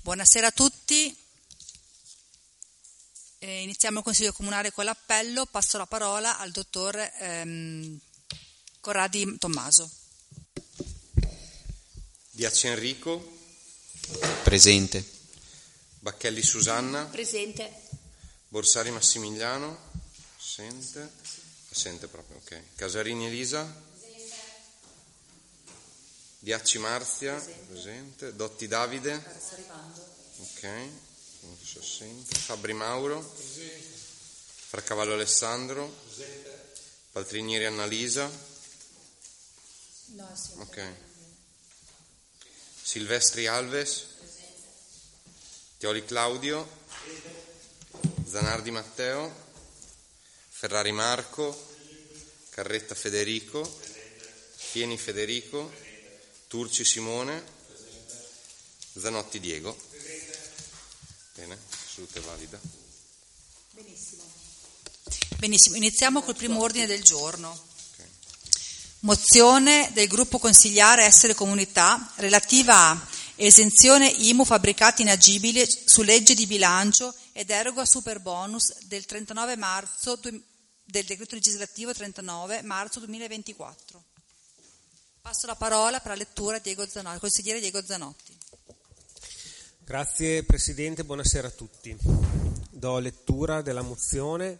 Buonasera a tutti. Iniziamo il Consiglio Comunale con l'appello. Passo la parola al dottor Corradi Tommaso. Diazzi Enrico. Presente. Bacchelli Susanna. Presente. Borsari Massimiliano. Assente proprio, ok. Casarini Elisa. Presente. Diacci Marzia. Presente. Dotti Davide. Sta arrivando. Ok. Fabbri Mauro. Presente. Fracavallo Alessandro. Presente. Paltrinieri Annalisa. No, sì. Ok. Silvestri Alves. Presente. Tioli Claudio. Presente. Zanardi Matteo. Ferrari Marco. Carretta Federico. Presente. Pieni Federico. Presente. Turci Simone. Presente. Zanotti Diego. Presente. Bene, salute valida. Benissimo, iniziamo col primo ordine del giorno. Okay. Mozione del gruppo consigliare Essere Comunità relativa a esenzione IMU fabbricati inagibili su legge di bilancio e deroga super bonus del 39 marzo del decreto legislativo 39 marzo 2024. Passo la parola per la lettura al consigliere Diego Zanotti. Grazie Presidente, buonasera a tutti. Do lettura della mozione.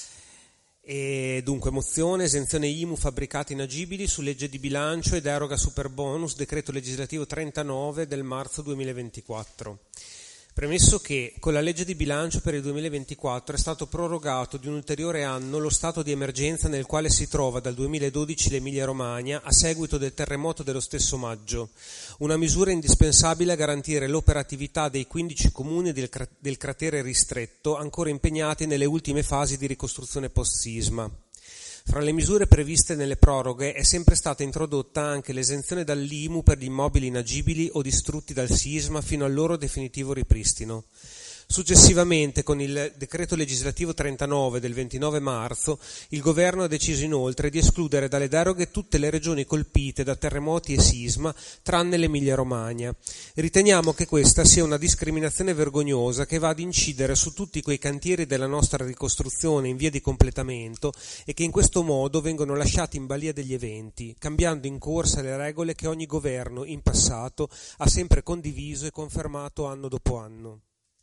E dunque, mozione, esenzione IMU fabbricati inagibili su legge di bilancio e deroga super bonus, decreto legislativo 39 del marzo 2024. Premesso che con la legge di bilancio per il 2024 è stato prorogato di un ulteriore anno lo stato di emergenza nel quale si trova dal 2012 l'Emilia-Romagna a seguito del terremoto dello stesso maggio, una misura indispensabile a garantire l'operatività dei 15 comuni del cratere ristretto ancora impegnati nelle ultime fasi di ricostruzione post-sisma. Fra le misure previste nelle proroghe è sempre stata introdotta anche l'esenzione dall'IMU per gli immobili inagibili o distrutti dal sisma fino al loro definitivo ripristino. Successivamente, con il decreto legislativo 39 del 29 marzo, il Governo ha deciso inoltre di escludere dalle deroghe tutte le regioni colpite da terremoti e sisma, tranne l'Emilia-Romagna. Riteniamo che questa sia una discriminazione vergognosa che va ad incidere su tutti quei cantieri della nostra ricostruzione in via di completamento e che in questo modo vengono lasciati in balia degli eventi, cambiando in corsa le regole che ogni governo in passato ha sempre condiviso e confermato anno dopo anno.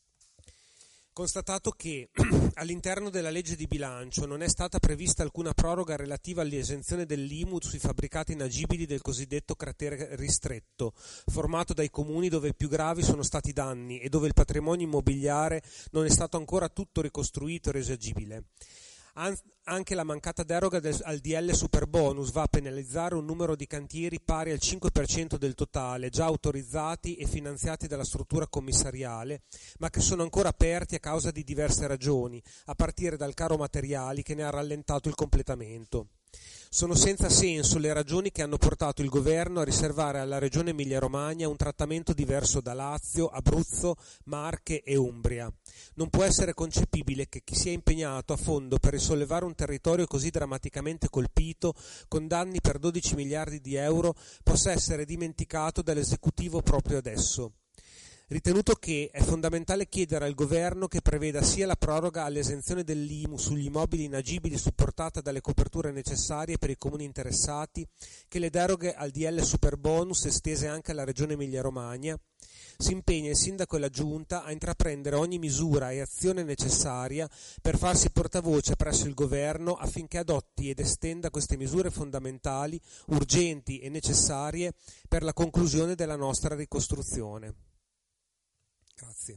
Constatato che all'interno della legge di bilancio non è stata prevista alcuna proroga relativa all'esenzione dell'IMU sui fabbricati inagibili del cosiddetto cratere ristretto, formato dai comuni dove più gravi sono stati i danni e dove il patrimonio immobiliare non è stato ancora tutto ricostruito e reso agibile. Anche la mancata deroga al DL Super Bonus va a penalizzare un numero di cantieri pari al 5% del totale, già autorizzati e finanziati dalla struttura commissariale, ma che sono ancora aperti a causa di diverse ragioni, a partire dal caro materiali che ne ha rallentato il completamento. Sono senza senso le ragioni che hanno portato il Governo a riservare alla Regione Emilia-Romagna un trattamento diverso da Lazio, Abruzzo, Marche e Umbria. Non può essere concepibile che chi si è impegnato a fondo per risollevare un territorio così drammaticamente colpito, con danni per 12 miliardi di euro, possa essere dimenticato dall'esecutivo proprio adesso. Ritenuto che è fondamentale chiedere al Governo che preveda sia la proroga all'esenzione dell'IMU sugli immobili inagibili supportata dalle coperture necessarie per i comuni interessati, che le deroghe al DL Super Bonus estese anche alla Regione Emilia-Romagna, si impegna il Sindaco e la Giunta a intraprendere ogni misura e azione necessaria per farsi portavoce presso il Governo affinché adotti ed estenda queste misure fondamentali, urgenti e necessarie per la conclusione della nostra ricostruzione. Grazie.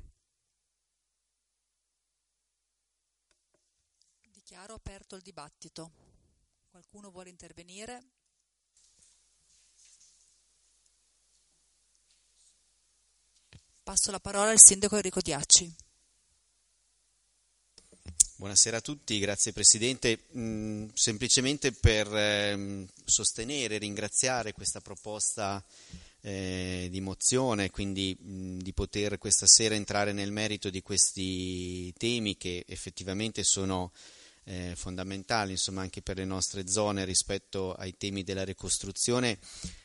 Dichiaro aperto il dibattito. Qualcuno vuole intervenire? Passo la parola al sindaco Enrico Diacci. Buonasera a tutti, grazie Presidente. Semplicemente per sostenere e ringraziare questa proposta di mozione, quindi di poter questa sera entrare nel merito di questi temi che effettivamente sono fondamentali, insomma, anche per le nostre zone rispetto ai temi della ricostruzione.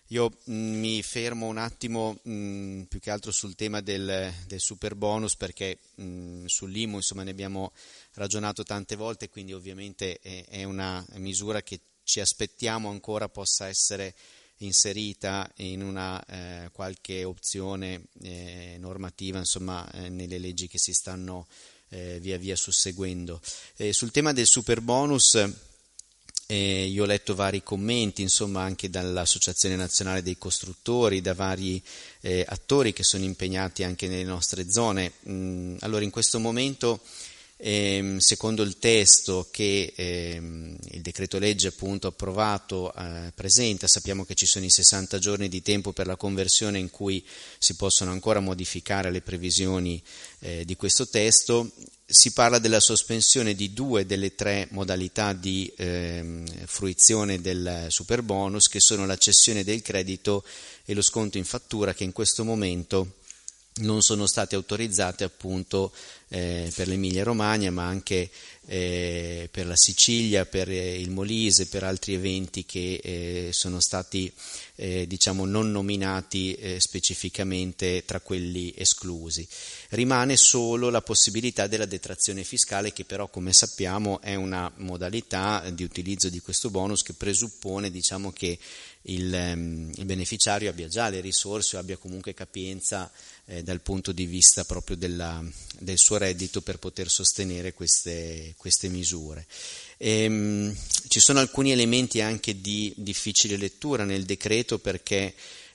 Io mi fermo un attimo più che altro sul tema del super bonus, perché sull'IMU insomma ne abbiamo ragionato tante volte, quindi ovviamente è una misura che ci aspettiamo ancora possa essere inserita in una qualche opzione normativa, insomma, nelle leggi che si stanno via via susseguendo. Sul tema del super bonus io ho letto vari commenti, insomma, anche dall'Associazione Nazionale dei Costruttori, da vari attori che sono impegnati anche nelle nostre zone. Allora, in questo momento, secondo il testo che il decreto legge appunto approvato presenta, sappiamo che ci sono i 60 giorni di tempo per la conversione in cui si possono ancora modificare le previsioni di questo testo. Si parla della sospensione di 2 delle 3 modalità di fruizione del super bonus, che sono la cessione del credito e lo sconto in fattura, che in questo momento non sono state autorizzate appunto per l'Emilia Romagna, ma anche per la Sicilia, per il Molise, per altri eventi che sono stati diciamo non nominati specificamente tra quelli esclusi. Rimane solo la possibilità della detrazione fiscale, che però, come sappiamo, è una modalità di utilizzo di questo bonus che presuppone, diciamo, che il beneficiario abbia già le risorse o abbia comunque capienza dal punto di vista proprio del suo reddito per poter sostenere queste misure. Ci sono alcuni elementi anche di difficile lettura nel decreto, perché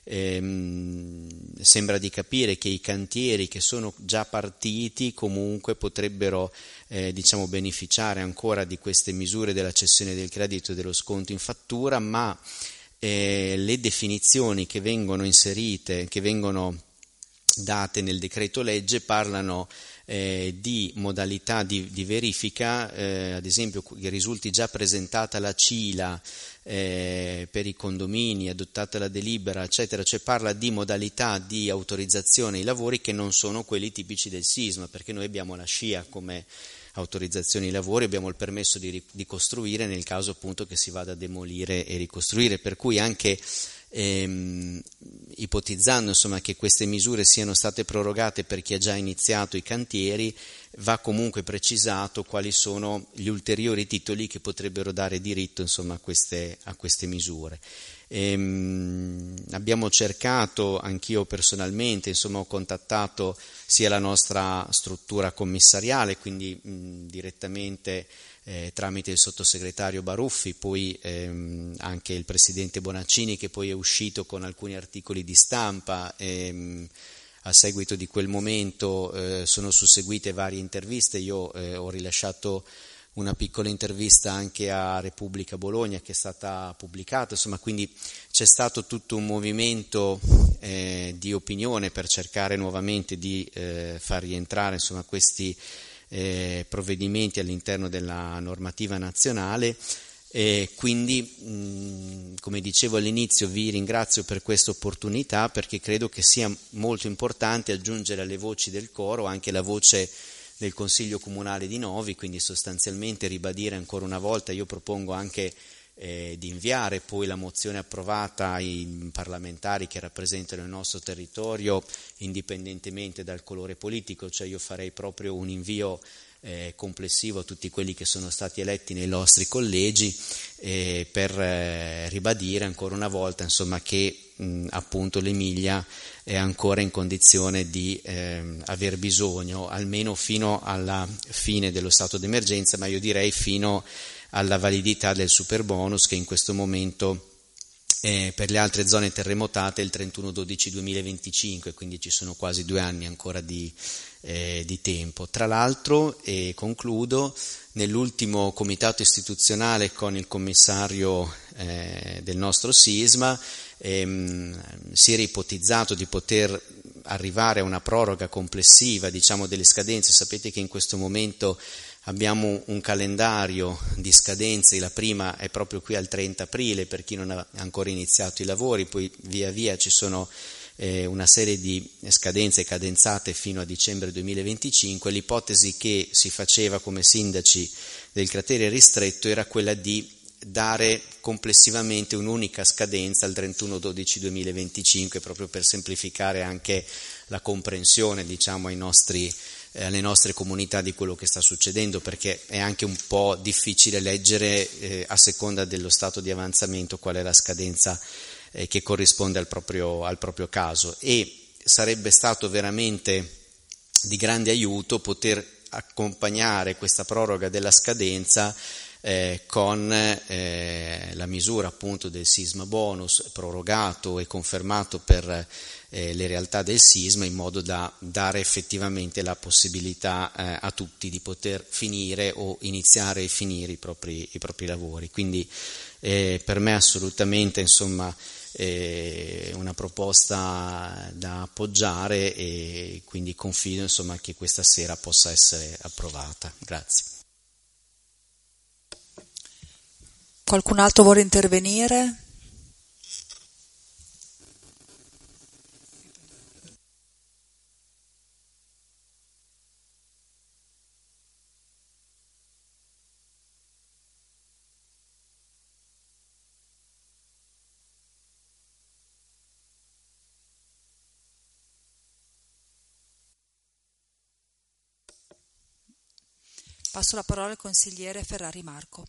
sembra di capire che i cantieri che sono già partiti comunque potrebbero diciamo beneficiare ancora di queste misure della cessione del credito e dello sconto in fattura, ma le definizioni che vengono inserite, che vengono date nel decreto legge, parlano di modalità di verifica, ad esempio che risulti già presentata la CILA per i condomini, adottata la delibera, eccetera, cioè parla di modalità di autorizzazione ai lavori che non sono quelli tipici del sisma, perché noi abbiamo la SCIA come autorizzazione ai lavori, abbiamo il permesso di costruire nel caso appunto che si vada a demolire e ricostruire, per cui anche ipotizzando insomma che queste misure siano state prorogate per chi ha già iniziato i cantieri, va comunque precisato quali sono gli ulteriori titoli che potrebbero dare diritto insomma a queste misure. Abbiamo cercato, anch'io personalmente, insomma ho contattato sia la nostra struttura commissariale, quindi direttamente tramite il sottosegretario Baruffi, poi anche il presidente Bonaccini, che poi è uscito con alcuni articoli di stampa. A seguito di quel momento sono susseguite varie interviste. Io ho rilasciato una piccola intervista anche a Repubblica Bologna che è stata pubblicata, insomma, quindi c'è stato tutto un movimento di opinione per cercare nuovamente di far rientrare insomma questi provvedimenti all'interno della normativa nazionale. Quindi, come dicevo all'inizio, vi ringrazio per questa opportunità, perché credo che sia molto importante aggiungere alle voci del coro anche la voce del Consiglio Comunale di Novi, quindi sostanzialmente ribadire ancora una volta. Io propongo anche di inviare poi la mozione approvata ai parlamentari che rappresentano il nostro territorio indipendentemente dal colore politico, cioè io farei proprio un invio complessivo a tutti quelli che sono stati eletti nei nostri collegi per ribadire ancora una volta insomma che appunto l'Emilia è ancora in condizione di aver bisogno, almeno fino alla fine dello stato d'emergenza, ma io direi fino alla validità del super bonus, che in questo momento per le altre zone terremotate è il 31/12/2025, quindi ci sono quasi 2 anni ancora di tempo. Tra l'altro, e concludo, nell'ultimo comitato istituzionale con il commissario del nostro sisma si era ipotizzato di poter arrivare a una proroga complessiva, diciamo, delle scadenze. Sapete che in questo momento abbiamo un calendario di scadenze, la prima è proprio qui al 30 aprile per chi non ha ancora iniziato i lavori, poi via via ci sono una serie di scadenze cadenzate fino a dicembre 2025. L'ipotesi che si faceva come sindaci del cratere ristretto era quella di dare complessivamente un'unica scadenza al 31/12/2025, proprio per semplificare anche la comprensione, diciamo, alle nostre comunità di quello che sta succedendo, perché è anche un po' difficile leggere a seconda dello stato di avanzamento qual è la scadenza che corrisponde al proprio caso, e sarebbe stato veramente di grande aiuto poter accompagnare questa proroga della scadenza con la misura appunto del sisma bonus prorogato e confermato per le realtà del sisma, in modo da dare effettivamente la possibilità a tutti di poter finire o iniziare e finire i propri lavori. Quindi per me assolutamente, insomma, una proposta da appoggiare, e quindi confido, insomma, che questa sera possa essere approvata. Grazie. Qualcun altro vuole intervenire? Passo la parola al consigliere Ferrari Marco.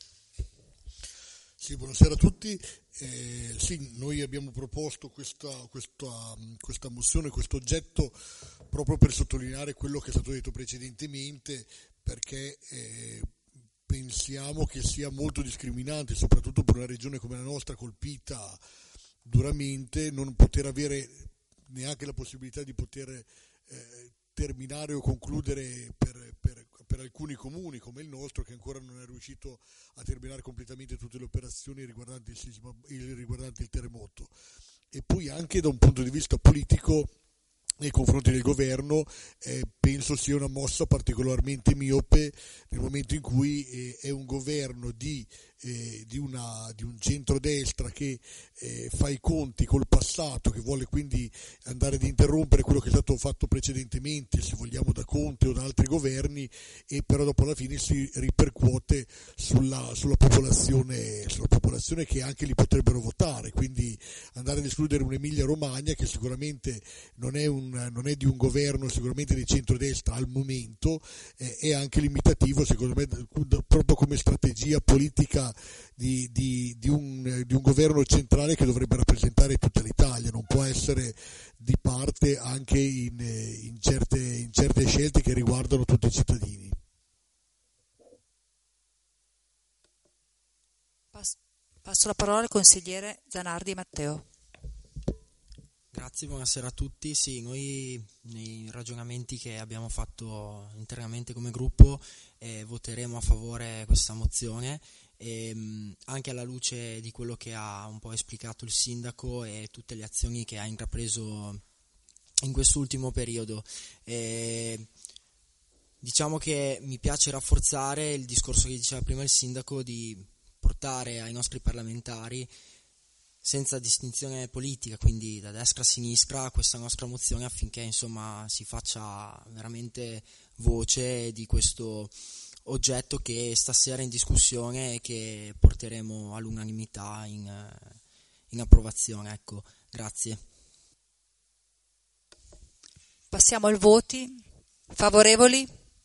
Sì, buonasera a tutti. Sì, noi abbiamo proposto questa mozione, questo oggetto, proprio per sottolineare quello che è stato detto precedentemente, perché pensiamo che sia molto discriminante, soprattutto per una regione come la nostra, colpita duramente, non poter avere neanche la possibilità di poter terminare o concludere per alcuni comuni come il nostro, che ancora non è riuscito a terminare completamente tutte le operazioni riguardanti il terremoto. E poi anche da un punto di vista politico, nei confronti del governo, penso sia una mossa particolarmente miope, nel momento in cui è un governo di un centrodestra che fa i conti col passato, che vuole quindi andare ad interrompere quello che è stato fatto precedentemente, se vogliamo da Conte o da altri governi, e però dopo alla fine si ripercuote sulla popolazione che anche li potrebbero votare. Quindi andare ad escludere un'Emilia Romagna, che sicuramente non è di un governo sicuramente di centrodestra al momento, è anche limitativo, secondo me, proprio come strategia politica di un governo centrale che dovrebbe rappresentare tutta l'Italia. Non può essere di parte anche in certe scelte che riguardano tutti i cittadini. Passo la parola al consigliere Zanardi Matteo. Grazie, buonasera a tutti. Sì, noi nei ragionamenti che abbiamo fatto internamente come gruppo voteremo a favore questa mozione, anche alla luce di quello che ha un po' esplicato il sindaco e tutte le azioni che ha intrapreso in quest'ultimo periodo. Diciamo che mi piace rafforzare il discorso che diceva prima il sindaco, di portare ai nostri parlamentari, senza distinzione politica, quindi da destra a sinistra, questa nostra mozione, affinché insomma si faccia veramente voce di questo oggetto che stasera è in discussione e che porteremo all'unanimità in approvazione. Ecco, grazie. Passiamo ai voti. Favorevoli?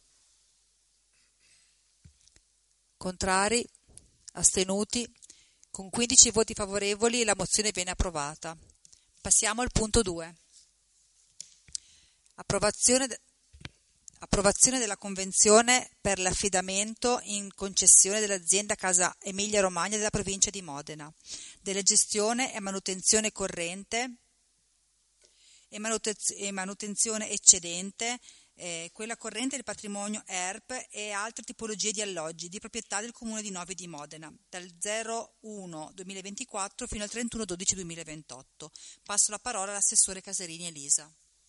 Contrari? Astenuti? Con 15 voti favorevoli la mozione viene approvata. Passiamo al punto 2. Approvazione della convenzione per l'affidamento in concessione dell'azienda Casa Emilia Romagna della provincia di Modena, delle gestione e manutenzione corrente e manutenzione eccedente, quella corrente del patrimonio ERP e altre tipologie di alloggi di proprietà del Comune di Novi di Modena, dal 01/2024 fino al 31/12/2028. Passo la parola all'assessore Caserini Elisa.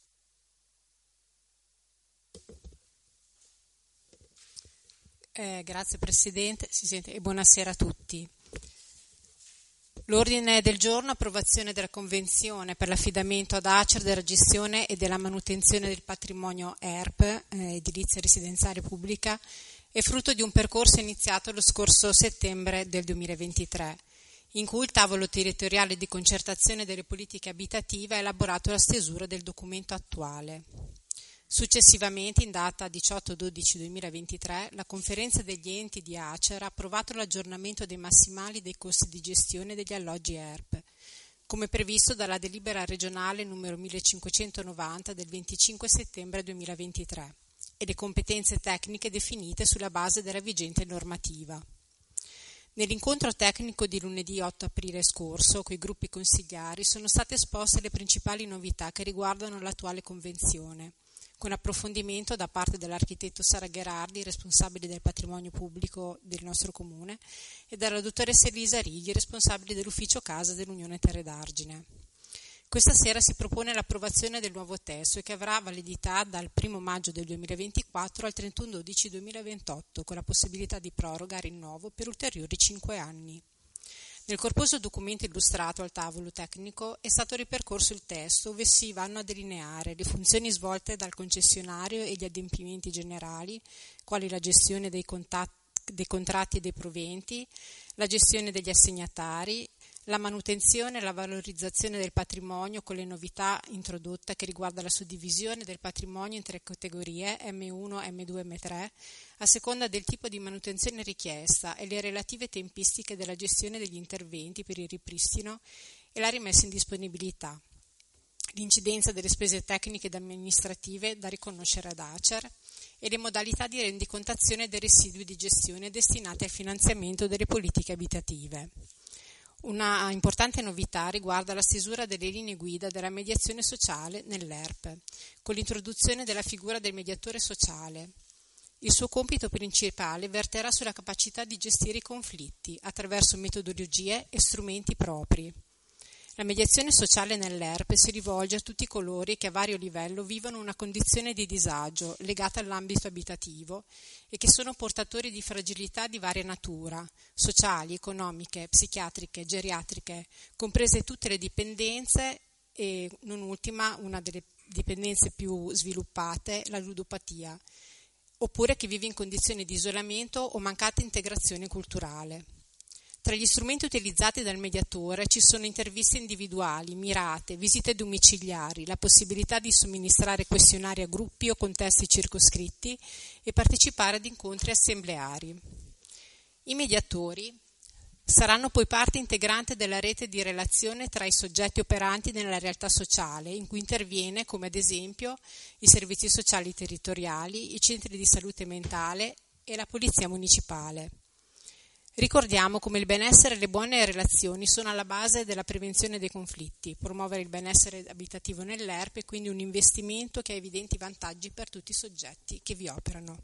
Grazie Presidente, si sente, e buonasera a tutti. L'ordine del giorno: approvazione della convenzione per l'affidamento ad Acer della gestione e della manutenzione del patrimonio ERP, edilizia residenziale pubblica, è frutto di un percorso iniziato lo scorso settembre del 2023, in cui il tavolo territoriale di concertazione delle politiche abitative ha elaborato la stesura del documento attuale. Successivamente, in data 18/12/2023, la conferenza degli enti di Acer ha approvato l'aggiornamento dei massimali dei costi di gestione degli alloggi ERP, come previsto dalla delibera regionale numero 1590 del 25 settembre 2023 e le competenze tecniche definite sulla base della vigente normativa. Nell'incontro tecnico di lunedì 8 aprile scorso, coi gruppi consigliari, sono state esposte le principali novità che riguardano l'attuale convenzione, con approfondimento da parte dell'architetto Sara Gherardi, responsabile del patrimonio pubblico del nostro comune, e dalla dottoressa Elisa Righi, responsabile dell'ufficio casa dell'Unione Terre d'Argine. Questa sera si propone l'approvazione del nuovo testo che avrà validità dal 1 maggio del 2024 al 31/12/2028, con la possibilità di proroga a rinnovo per ulteriori 5 anni. Nel corposo documento illustrato al tavolo tecnico è stato ripercorso il testo, dove si vanno a delineare le funzioni svolte dal concessionario e gli adempimenti generali, quali la gestione dei contratti e dei proventi, la gestione degli assegnatari, la manutenzione e la valorizzazione del patrimonio, con le novità introdotte che riguarda la suddivisione del patrimonio in 3 categorie, M1, M2 e M3, a seconda del tipo di manutenzione richiesta e le relative tempistiche della gestione degli interventi per il ripristino e la rimessa in disponibilità, l'incidenza delle spese tecniche ed amministrative da riconoscere ad Acer e le modalità di rendicontazione dei residui di gestione destinati al finanziamento delle politiche abitative. Una importante novità riguarda la stesura delle linee guida della mediazione sociale nell'ERP, con l'introduzione della figura del mediatore sociale. Il suo compito principale verterà sulla capacità di gestire i conflitti attraverso metodologie e strumenti propri. La mediazione sociale nell'ERP si rivolge a tutti coloro che a vario livello vivono una condizione di disagio legata all'ambito abitativo e che sono portatori di fragilità di varia natura, sociali, economiche, psichiatriche, geriatriche, comprese tutte le dipendenze e, non ultima, una delle dipendenze più sviluppate, la ludopatia, oppure chi vive in condizioni di isolamento o mancata integrazione culturale. Tra gli strumenti utilizzati dal mediatore ci sono interviste individuali, mirate, visite domiciliari, la possibilità di somministrare questionari a gruppi o contesti circoscritti e partecipare ad incontri assembleari. I mediatori saranno poi parte integrante della rete di relazione tra i soggetti operanti nella realtà sociale, in cui interviene, come ad esempio, i servizi sociali territoriali, i centri di salute mentale e la polizia municipale. Ricordiamo come il benessere e le buone relazioni sono alla base della prevenzione dei conflitti. Promuovere il benessere abitativo nell'ERP è quindi un investimento che ha evidenti vantaggi per tutti i soggetti che vi operano.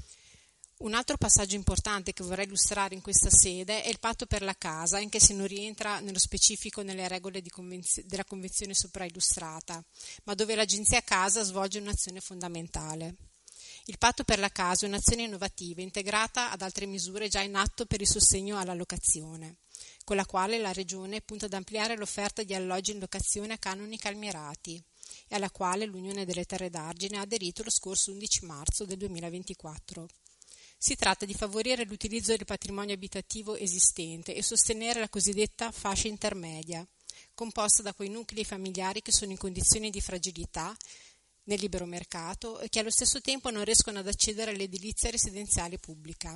Un altro passaggio importante che vorrei illustrare in questa sede è il patto per la casa, anche se non rientra nello specifico nelle regole della convenzione sopra illustrata, ma dove l'Agenzia Casa svolge un'azione fondamentale. Il patto per la casa è un'azione innovativa integrata ad altre misure già in atto per il sostegno alla locazione, con la quale la Regione punta ad ampliare l'offerta di alloggi in locazione a canoni calmierati e alla quale l'Unione delle Terre d'Argine ha aderito lo scorso 11 marzo del 2024. Si tratta di favorire l'utilizzo del patrimonio abitativo esistente e sostenere la cosiddetta fascia intermedia, composta da quei nuclei familiari che sono in condizioni di fragilità nel libero mercato e che allo stesso tempo non riescono ad accedere all'edilizia residenziale pubblica.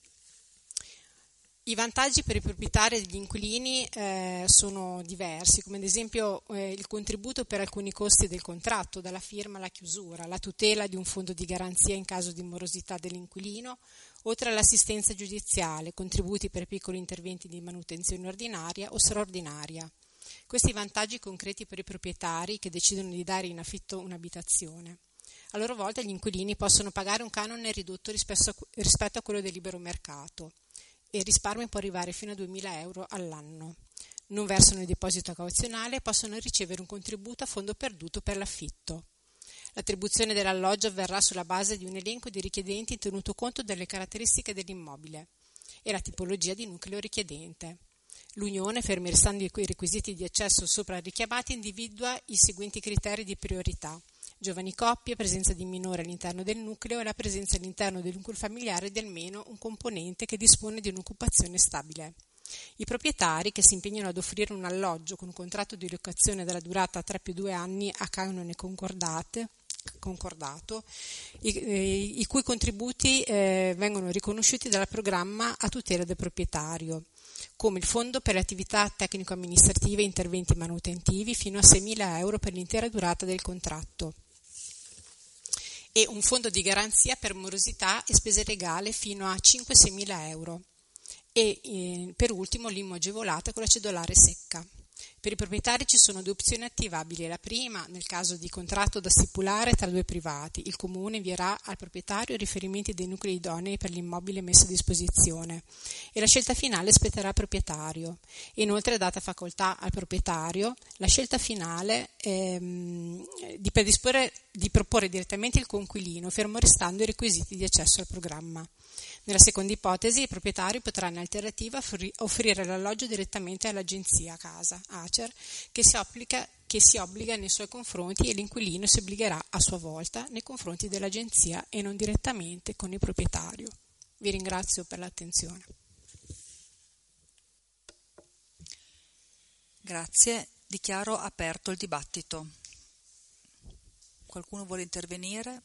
I vantaggi per i proprietari e gli inquilini sono diversi, come ad esempio il contributo per alcuni costi del contratto, dalla firma alla chiusura, la tutela di un fondo di garanzia in caso di morosità dell'inquilino, oltre all'assistenza giudiziale, contributi per piccoli interventi di manutenzione ordinaria o straordinaria. Questi vantaggi concreti per i proprietari che decidono di dare in affitto un'abitazione. A loro volta gli inquilini possono pagare un canone ridotto rispetto a quello del libero mercato e il risparmio può arrivare fino a 2.000 euro all'anno. Non versano il deposito cauzionale e possono ricevere un contributo a fondo perduto per l'affitto. L'attribuzione dell'alloggio avverrà sulla base di un elenco di richiedenti tenuto conto delle caratteristiche dell'immobile e la tipologia di nucleo richiedente. L'Unione, fermi restando i requisiti di accesso sopra richiamati, individua i seguenti criteri di priorità: giovani coppie, presenza di minore all'interno del nucleo e la presenza all'interno del nucleo familiare di almeno un componente che dispone di un'occupazione stabile. I proprietari che si impegnano ad offrire un alloggio con un contratto di locazione della durata 3+2 anni a canone concordato, i cui contributi vengono riconosciuti dal programma a tutela del proprietario, come il fondo per le attività tecnico-amministrative e interventi manutentivi fino a 6.000 euro per l'intera durata del contratto e un fondo di garanzia per morosità e spese legali fino a 5-6.000 euro e per ultimo l'IMU agevolata con la cedolare secca. Per i proprietari ci sono 2 opzioni attivabili. La prima, nel caso di contratto da stipulare tra 2 privati, il comune invierà al proprietario i riferimenti dei nuclei idonei per l'immobile messo a disposizione e la scelta finale spetterà al proprietario. Inoltre è data facoltà al proprietario la scelta finale di proporre direttamente il coinquilino, fermo restando i requisiti di accesso al programma. Nella seconda ipotesi, i proprietari potranno in alternativa offrire l'alloggio direttamente all'agenzia casa ACER che si obbliga nei suoi confronti e l'inquilino si obbligherà a sua volta nei confronti dell'agenzia e non direttamente con il proprietario. Vi ringrazio per l'attenzione. Grazie. Dichiaro aperto il dibattito. Qualcuno vuole intervenire?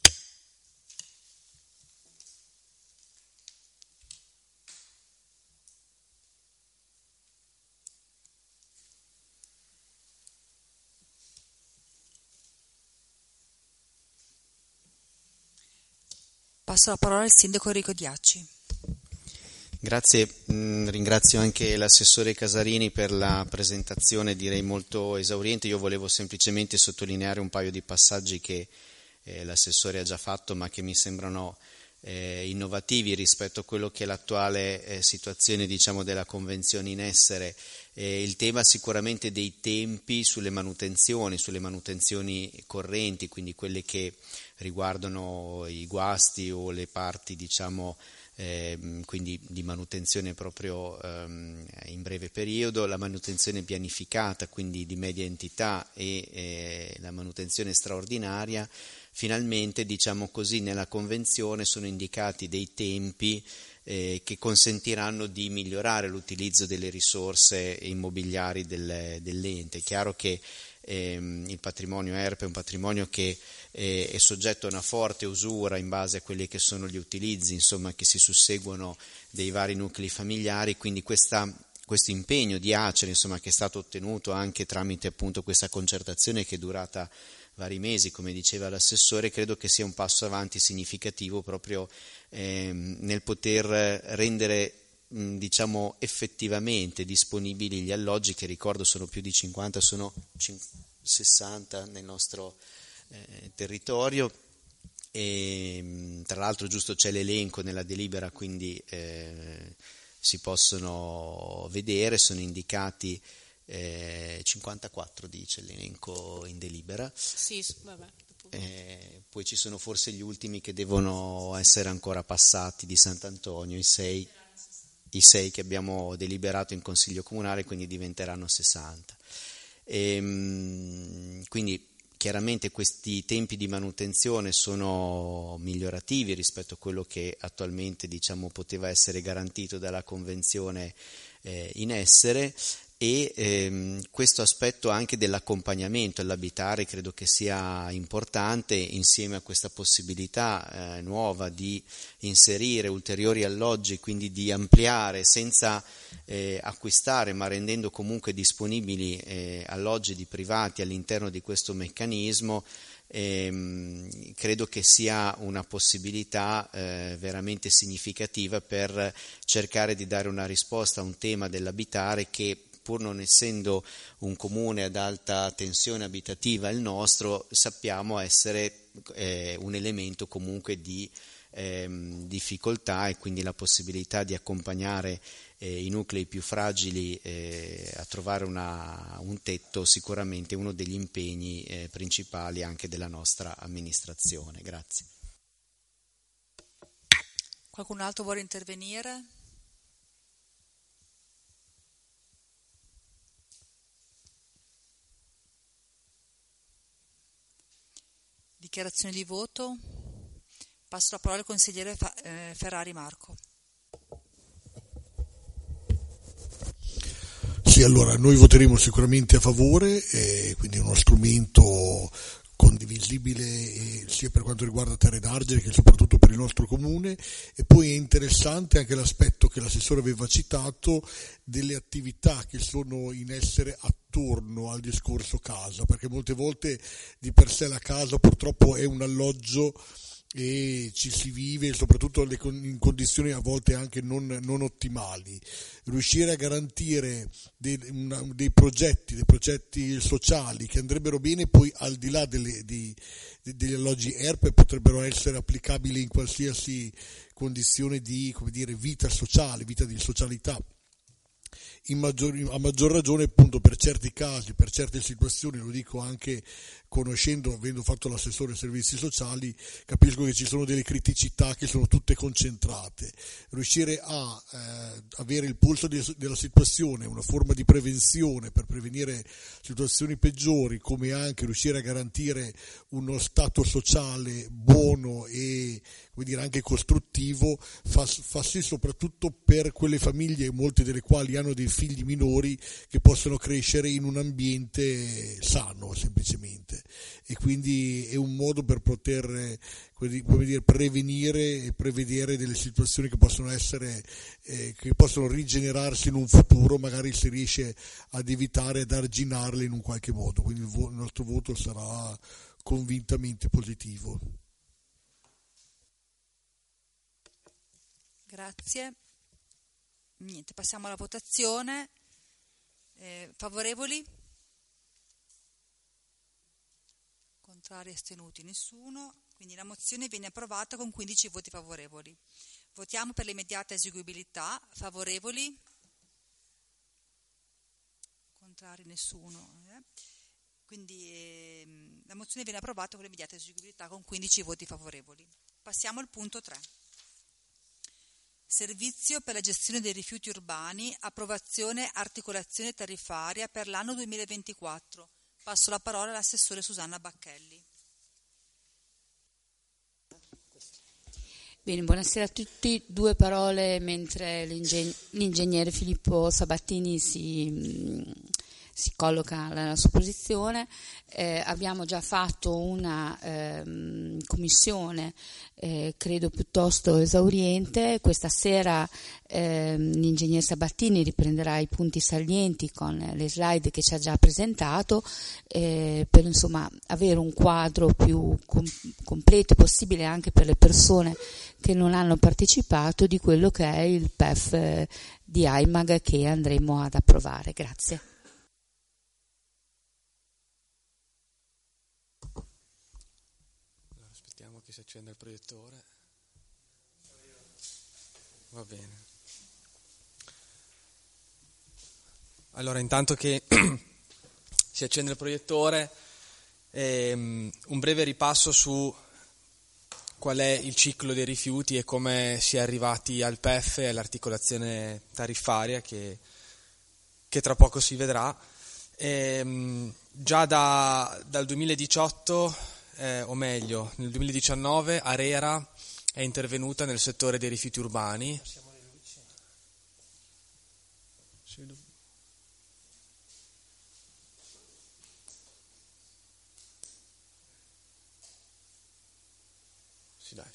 Passo la parola al sindaco Enrico Diacci. Grazie, ringrazio anche l'assessore Casarini per la presentazione, direi molto esauriente. Io volevo semplicemente sottolineare un paio di passaggi che l'assessore ha già fatto, ma che mi sembrano innovativi rispetto a quello che è l'attuale situazione, diciamo, della convenzione in essere. Il tema sicuramente dei tempi sulle manutenzioni correnti, quindi quelle che riguardano i guasti o le parti, diciamo, quindi di manutenzione proprio in breve periodo, la manutenzione pianificata, quindi di media entità e la manutenzione straordinaria. Finalmente, diciamo così, nella convenzione sono indicati dei tempi che consentiranno di migliorare l'utilizzo delle risorse immobiliari dell'ente. È chiaro che il patrimonio ERP è un patrimonio che è soggetto a una forte usura in base a quelli che sono gli utilizzi, insomma, che si susseguono dei vari nuclei familiari, quindi questo impegno di ACER, insomma, che è stato ottenuto anche tramite appunto questa concertazione che è durata vari mesi, come diceva l'assessore, credo che sia un passo avanti significativo proprio nel poter rendere diciamo effettivamente disponibili gli alloggi, che ricordo sono più di 50, sono 60 nel nostro territorio, e tra l'altro giusto c'è l'elenco nella delibera, quindi si possono vedere, sono indicati 54, dice l'elenco in delibera. Sì, vabbè. Poi ci sono forse gli ultimi che devono essere ancora passati di Sant'Antonio, i 6 che abbiamo deliberato in Consiglio Comunale, quindi diventeranno 60. Quindi chiaramente questi tempi di manutenzione sono migliorativi rispetto a quello che attualmente, diciamo, poteva essere garantito dalla Convenzione in essere, e questo aspetto anche dell'accompagnamento all'abitare credo che sia importante, insieme a questa possibilità nuova di inserire ulteriori alloggi, quindi di ampliare senza acquistare, ma rendendo comunque disponibili alloggi di privati all'interno di questo meccanismo. Credo che sia una possibilità veramente significativa per cercare di dare una risposta a un tema dell'abitare che, pur non essendo un comune ad alta tensione abitativa il nostro, sappiamo essere un elemento comunque di difficoltà, e quindi la possibilità di accompagnare i nuclei più fragili a trovare un tetto sicuramente uno degli impegni principali anche della nostra amministrazione. Grazie. Qualcun altro vuole intervenire? Dichiarazione di voto. Passo la parola al consigliere Ferrari Marco. Sì, allora noi voteremo sicuramente a favore, quindi è uno strumento condivisibile sia per quanto riguarda Terre d'Argine che soprattutto per il nostro comune, e poi è interessante anche l'aspetto che l'assessore aveva citato delle attività che sono in essere attorno al discorso casa, perché molte volte di per sé la casa purtroppo è un alloggio e ci si vive soprattutto in condizioni a volte anche non ottimali. Riuscire a garantire dei progetti sociali che andrebbero bene poi al di là degli alloggi ERP potrebbero essere applicabili in qualsiasi condizione di, come dire, vita sociale, vita di socialità. A maggior ragione appunto per certi casi, per certe situazioni, lo dico anche conoscendo, avendo fatto l'assessore ai servizi sociali, capisco che ci sono delle criticità che sono tutte concentrate. Riuscire a avere il polso della situazione, una forma di prevenzione per prevenire situazioni peggiori, come anche riuscire a garantire uno stato sociale buono e, come dire, anche costruttivo, fa sì soprattutto per quelle famiglie, molte delle quali hanno dei figli minori, che possono crescere in un ambiente sano semplicemente, e quindi è un modo per poter, come dire, prevenire e prevedere delle situazioni che possono essere che possono rigenerarsi in un futuro, magari si riesce ad evitare, ad arginarle in un qualche modo, quindi il nostro voto sarà convintamente positivo. Grazie. Niente, passiamo alla votazione. Favorevoli? Contrari, astenuti, nessuno. Quindi la mozione viene approvata con 15 voti favorevoli. Votiamo per l'immediata eseguibilità. Favorevoli? Contrari, nessuno. Quindi la mozione viene approvata con l'immediata eseguibilità con 15 voti favorevoli. Passiamo al punto 3. Servizio per la gestione dei rifiuti urbani, approvazione articolazione tariffaria per l'anno 2024. Passo la parola all'assessore Susanna Bacchelli. Bene, buonasera a tutti. 2 parole mentre l'ingegnere Filippo Sabattini si colloca alla sua posizione. Abbiamo già fatto una commissione credo piuttosto esauriente. Questa sera l'ingegner Sabattini riprenderà i punti salienti con le slide che ci ha già presentato, per insomma avere un quadro più completo possibile anche per le persone che non hanno partecipato di quello che è il PEF di AIMAG che andremo ad approvare. Grazie. Aspettiamo che si accenda il proiettore. Va bene. Allora, intanto che si accende il proiettore, un breve ripasso su qual è il ciclo dei rifiuti e come si è arrivati al PEF e all'articolazione tariffaria che tra poco si vedrà. Già dal 2018, o meglio, nel 2019 ARERA è intervenuta nel settore dei rifiuti urbani. Sì, dai,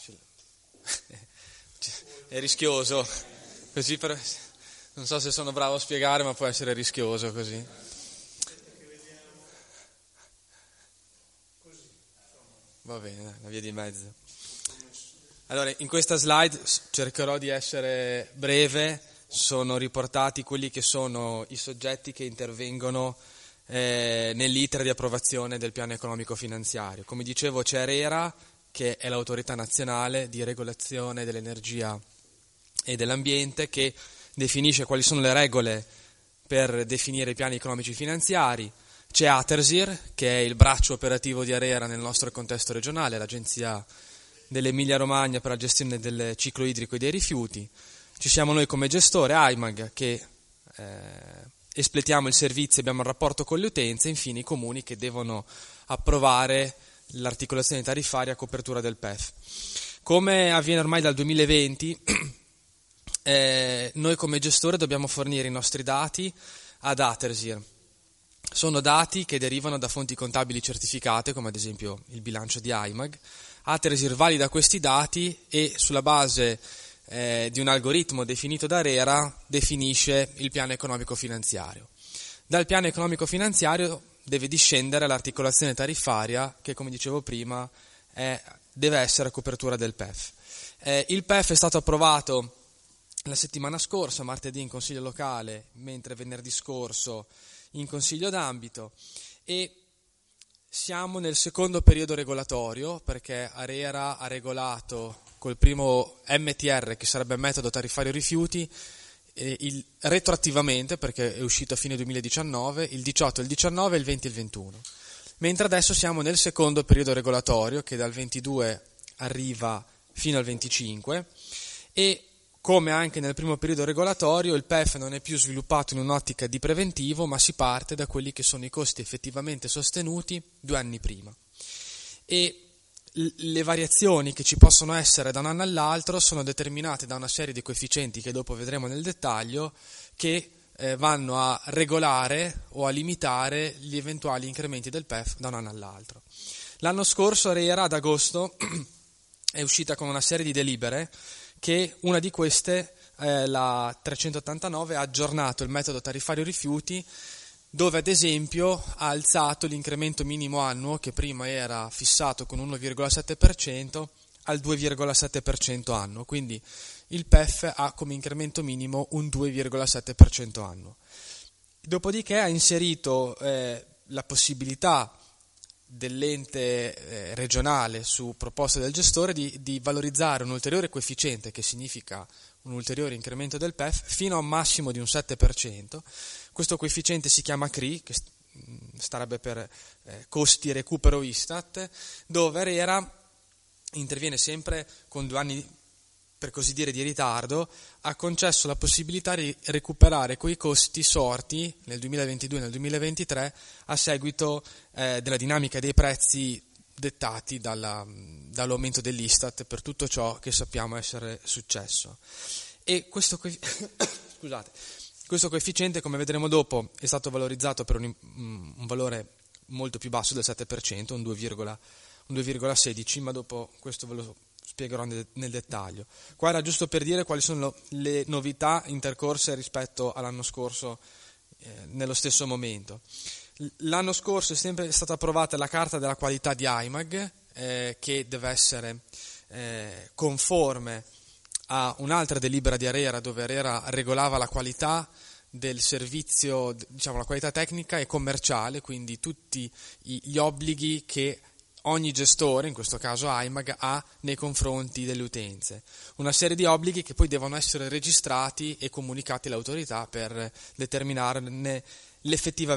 è rischioso, così non so se sono bravo a spiegare, ma può essere rischioso così. Va bene, la via di mezzo. Allora, in questa slide cercherò di essere breve. Sono riportati quelli che sono i soggetti che intervengono nell'iter di approvazione del piano economico finanziario. Come dicevo, c'è ARERA, che è l'autorità nazionale di regolazione dell'energia e dell'ambiente, che definisce quali sono le regole per definire i piani economici finanziari. C'è Atersir, che è il braccio operativo di ARERA nel nostro contesto regionale, l'agenzia dell'Emilia-Romagna per la gestione del ciclo idrico e dei rifiuti. Ci siamo noi come gestore, AIMAG, che espletiamo il servizio, abbiamo il rapporto con le utenze, e infine i comuni che devono approvare l'articolazione tariffaria a copertura del PEF. Come avviene ormai dal 2020, noi come gestore dobbiamo fornire i nostri dati ad Atersir. Sono dati che derivano da fonti contabili certificate, come ad esempio il bilancio di IMAG. Atersir valida questi dati e sulla base di un algoritmo definito da ARERA definisce il piano economico-finanziario. Dal piano economico-finanziario deve discendere l'articolazione tariffaria che, come dicevo prima, deve essere a copertura del PEF. Il PEF è stato approvato la settimana scorsa, martedì in Consiglio locale, mentre venerdì scorso in Consiglio d'ambito, e siamo nel secondo periodo regolatorio perché ARERA ha regolato col primo MTR, che sarebbe metodo tariffario rifiuti, retroattivamente, perché è uscito a fine 2019, il 18, il 19, il 20 e il 21. Mentre adesso siamo nel secondo periodo regolatorio, che dal 22 arriva fino al 25, e come anche nel primo periodo regolatorio il PEF non è più sviluppato in un'ottica di preventivo, ma si parte da quelli che sono i costi effettivamente sostenuti 2 anni prima. E le variazioni che ci possono essere da un anno all'altro sono determinate da una serie di coefficienti che dopo vedremo nel dettaglio, che vanno a regolare o a limitare gli eventuali incrementi del PEF da un anno all'altro. L'anno scorso ARERA ad agosto è uscita con una serie di delibere, che una di queste, la 389, ha aggiornato il metodo tariffario rifiuti, dove ad esempio ha alzato l'incremento minimo annuo, che prima era fissato con 1,7%, al 2,7% annuo, quindi il PEF ha come incremento minimo un 2,7% annuo. Dopodiché ha inserito la possibilità dell'ente regionale, su proposta del gestore, di valorizzare un ulteriore coefficiente, che significa un ulteriore incremento del PEF, fino a un massimo di un 7%. Questo coefficiente si chiama CRI, che starebbe per costi recupero Istat, dove ARERA interviene sempre con 2 anni, per così dire, di ritardo, ha concesso la possibilità di recuperare quei costi sorti nel 2022 e nel 2023 a seguito della dinamica dei prezzi dettati dall'aumento dell'Istat, per tutto ciò che sappiamo essere successo. E questo coefficiente, come vedremo dopo, è stato valorizzato per un valore molto più basso del 7%, un 2,16, ma dopo questo ve lo spiegherò nel dettaglio. Qua era giusto per dire quali sono le novità intercorse rispetto all'anno scorso nello stesso momento. L'anno scorso è sempre stata approvata la Carta della qualità di IMAG, che deve essere conforme a un'altra delibera di ARERA, dove ARERA regolava la qualità del servizio, diciamo la qualità tecnica e commerciale, quindi tutti gli obblighi che ogni gestore, in questo caso IMAG, ha nei confronti delle utenze. Una serie di obblighi che poi devono essere registrati e comunicati all'autorità per determinarne l'effettiva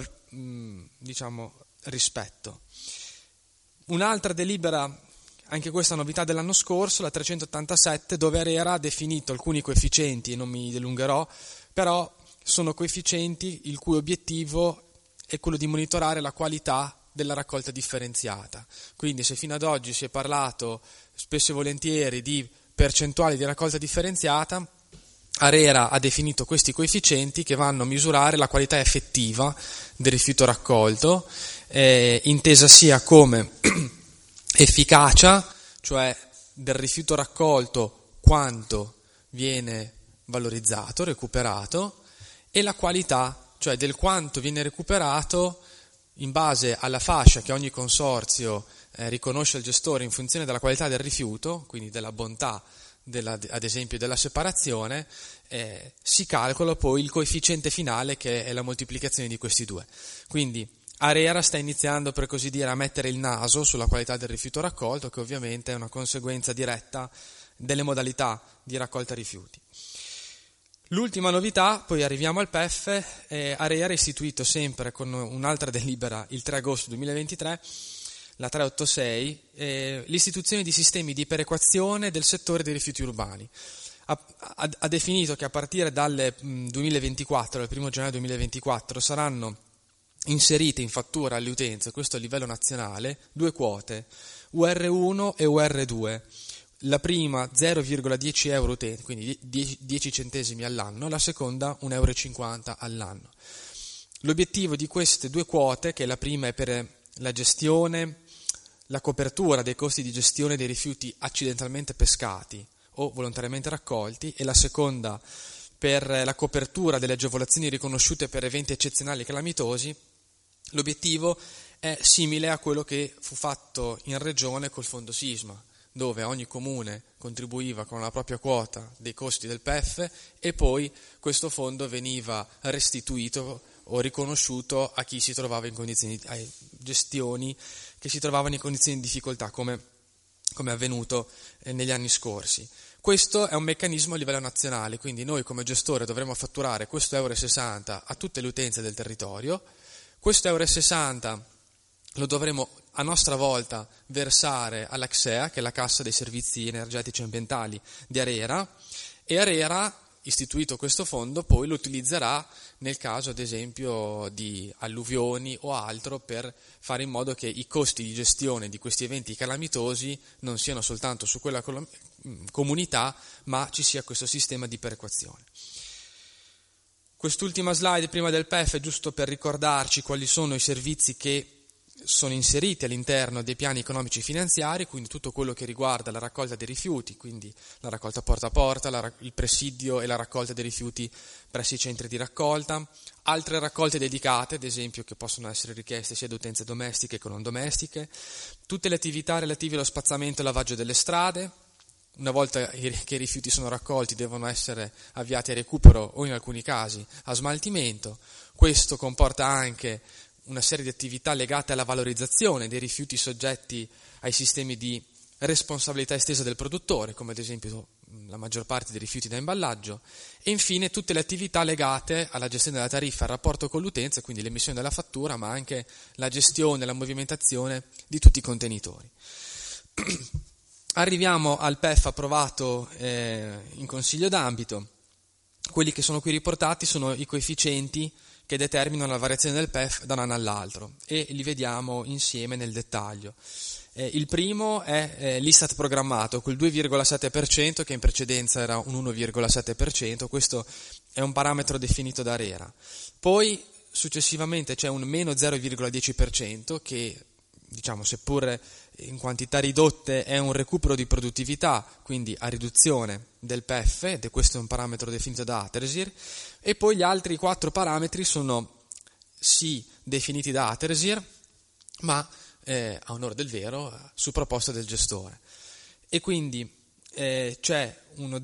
rispetto. Un'altra delibera, anche questa novità dell'anno scorso, la 387, dove ARERA ha definito alcuni coefficienti, e non mi dilungherò, però sono coefficienti il cui obiettivo è quello di monitorare la qualità della raccolta differenziata. Quindi se fino ad oggi si è parlato spesso e volentieri di percentuali di raccolta differenziata, ARERA ha definito questi coefficienti che vanno a misurare la qualità effettiva del rifiuto raccolto, intesa sia come efficacia, cioè del rifiuto raccolto quanto viene valorizzato, recuperato, e la qualità, cioè del quanto viene recuperato in base alla fascia che ogni consorzio riconosce al gestore in funzione della qualità del rifiuto, quindi della bontà ad esempio della separazione, si calcola poi il coefficiente finale, che è la moltiplicazione di questi due. Quindi ARERA sta iniziando, per così dire, a mettere il naso sulla qualità del rifiuto raccolto, che ovviamente è una conseguenza diretta delle modalità di raccolta rifiuti. L'ultima novità, poi arriviamo al PEF, ARERA ha istituito sempre con un'altra delibera il 3 agosto 2023, la 386, l'istituzione di sistemi di perequazione del settore dei rifiuti urbani. Ha definito che a partire dal 2024, dal 1 gennaio 2024, saranno inserite in fattura alle utenze, questo a livello nazionale, 2 quote, UR1 e UR2. La prima 0,10 euro utente, quindi 10 centesimi all'anno, la seconda 1,50 euro all'anno. L'obiettivo di queste 2 quote, che la prima è per la gestione, la copertura dei costi di gestione dei rifiuti accidentalmente pescati o volontariamente raccolti, e la seconda per la copertura delle agevolazioni riconosciute per eventi eccezionali e calamitosi, l'obiettivo è simile a quello che fu fatto in regione col fondo sisma, dove ogni comune contribuiva con la propria quota dei costi del PEF e poi questo fondo veniva restituito o riconosciuto a chi si trovava in condizioni, ai gestioni che si trovavano in condizioni di difficoltà, come è avvenuto negli anni scorsi. Questo è un meccanismo a livello nazionale, quindi noi come gestore dovremo fatturare questo €1,60 a tutte le utenze del territorio. Questo €1,60 lo dovremo a nostra volta versare all'ACSEA, che è la Cassa dei Servizi Energetici e Ambientali di ARERA, e ARERA, istituito questo fondo, poi lo utilizzerà nel caso ad esempio di alluvioni o altro, per fare in modo che i costi di gestione di questi eventi calamitosi non siano soltanto su quella comunità, ma ci sia questo sistema di perequazione. Quest'ultima slide prima del PEF è giusto per ricordarci quali sono i servizi che sono inseriti all'interno dei piani economici finanziari, quindi tutto quello che riguarda la raccolta dei rifiuti, quindi la raccolta porta a porta, il presidio e la raccolta dei rifiuti presso i centri di raccolta, altre raccolte dedicate, ad esempio, che possono essere richieste sia da utenze domestiche che non domestiche, tutte le attività relative allo spazzamento e lavaggio delle strade. Una volta che i rifiuti sono raccolti devono essere avviati a recupero o in alcuni casi a smaltimento. Questo comporta anche una serie di attività legate alla valorizzazione dei rifiuti soggetti ai sistemi di responsabilità estesa del produttore, come ad esempio la maggior parte dei rifiuti da imballaggio, e infine tutte le attività legate alla gestione della tariffa, il rapporto con l'utenza, quindi l'emissione della fattura, ma anche la gestione e la movimentazione di tutti i contenitori. Arriviamo al PEF approvato in Consiglio d'ambito. Quelli che sono qui riportati sono i coefficienti che determinano la variazione del PEF da un anno all'altro, e li vediamo insieme nel dettaglio. Il primo è l'ISTAT programmato, col 2,7%, che in precedenza era un 1,7%, questo è un parametro definito da ARERA. Poi successivamente c'è un meno 0,10%, che diciamo seppur in quantità ridotte è un recupero di produttività, quindi a riduzione del PEF, ed questo è un parametro definito da Atersir, e poi gli altri 4 parametri sono sì definiti da Atersir, ma a onore del vero su proposta del gestore, e quindi c'è uno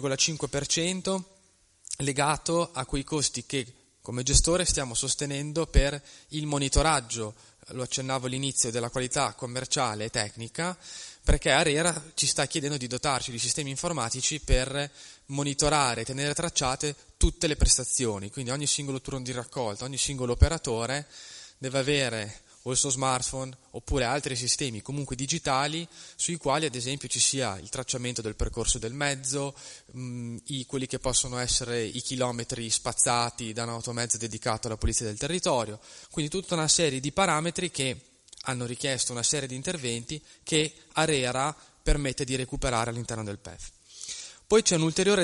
0,5% legato a quei costi che come gestore stiamo sostenendo per il monitoraggio, lo accennavo all'inizio, della qualità commerciale e tecnica, perché ARERA ci sta chiedendo di dotarci di sistemi informatici per monitorare e tenere tracciate tutte le prestazioni, quindi ogni singolo turno di raccolta, ogni singolo operatore deve avere o il suo smartphone oppure altri sistemi comunque digitali sui quali ad esempio ci sia il tracciamento del percorso del mezzo, quelli che possono essere i chilometri spazzati da un automezzo dedicato alla polizia del territorio, quindi tutta una serie di parametri che hanno richiesto una serie di interventi che ARERA permette di recuperare all'interno del PEF. Poi c'è un ulteriore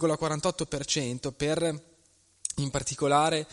0,48% per in particolare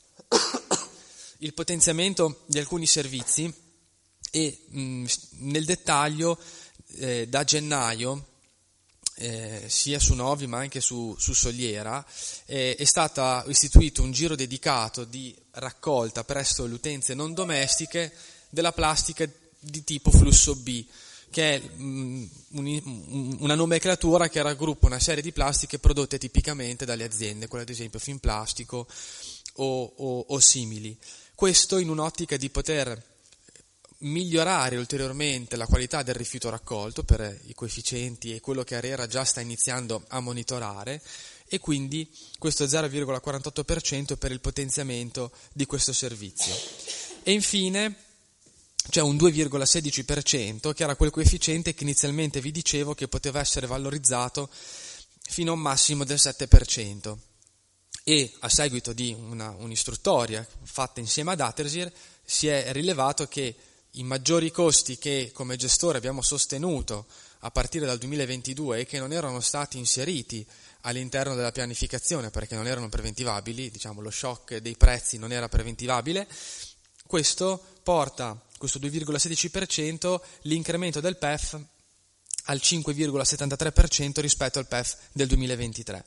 il potenziamento di alcuni servizi, e nel dettaglio da gennaio sia su Novi ma anche su Soliera è stato istituito un giro dedicato di raccolta presso le utenze non domestiche della plastica di tipo flusso B, che è una nomenclatura che raggruppa una serie di plastiche prodotte tipicamente dalle aziende, quelle ad esempio Finplastico o simili. Questo in un'ottica di poter migliorare ulteriormente la qualità del rifiuto raccolto per i coefficienti e quello che ARERA già sta iniziando a monitorare, e quindi questo 0,48% per il potenziamento di questo servizio. E infine c'è un 2,16% che era quel coefficiente che inizialmente vi dicevo che poteva essere valorizzato fino a un massimo del 7%. e a seguito di un'istruttoria fatta insieme ad Atersir si è rilevato che i maggiori costi che come gestore abbiamo sostenuto a partire dal 2022 e che non erano stati inseriti all'interno della pianificazione perché non erano preventivabili, diciamo lo shock dei prezzi non era preventivabile, questo porta, questo 2,16%, l'incremento del PEF al 5,73% rispetto al PEF del 2023.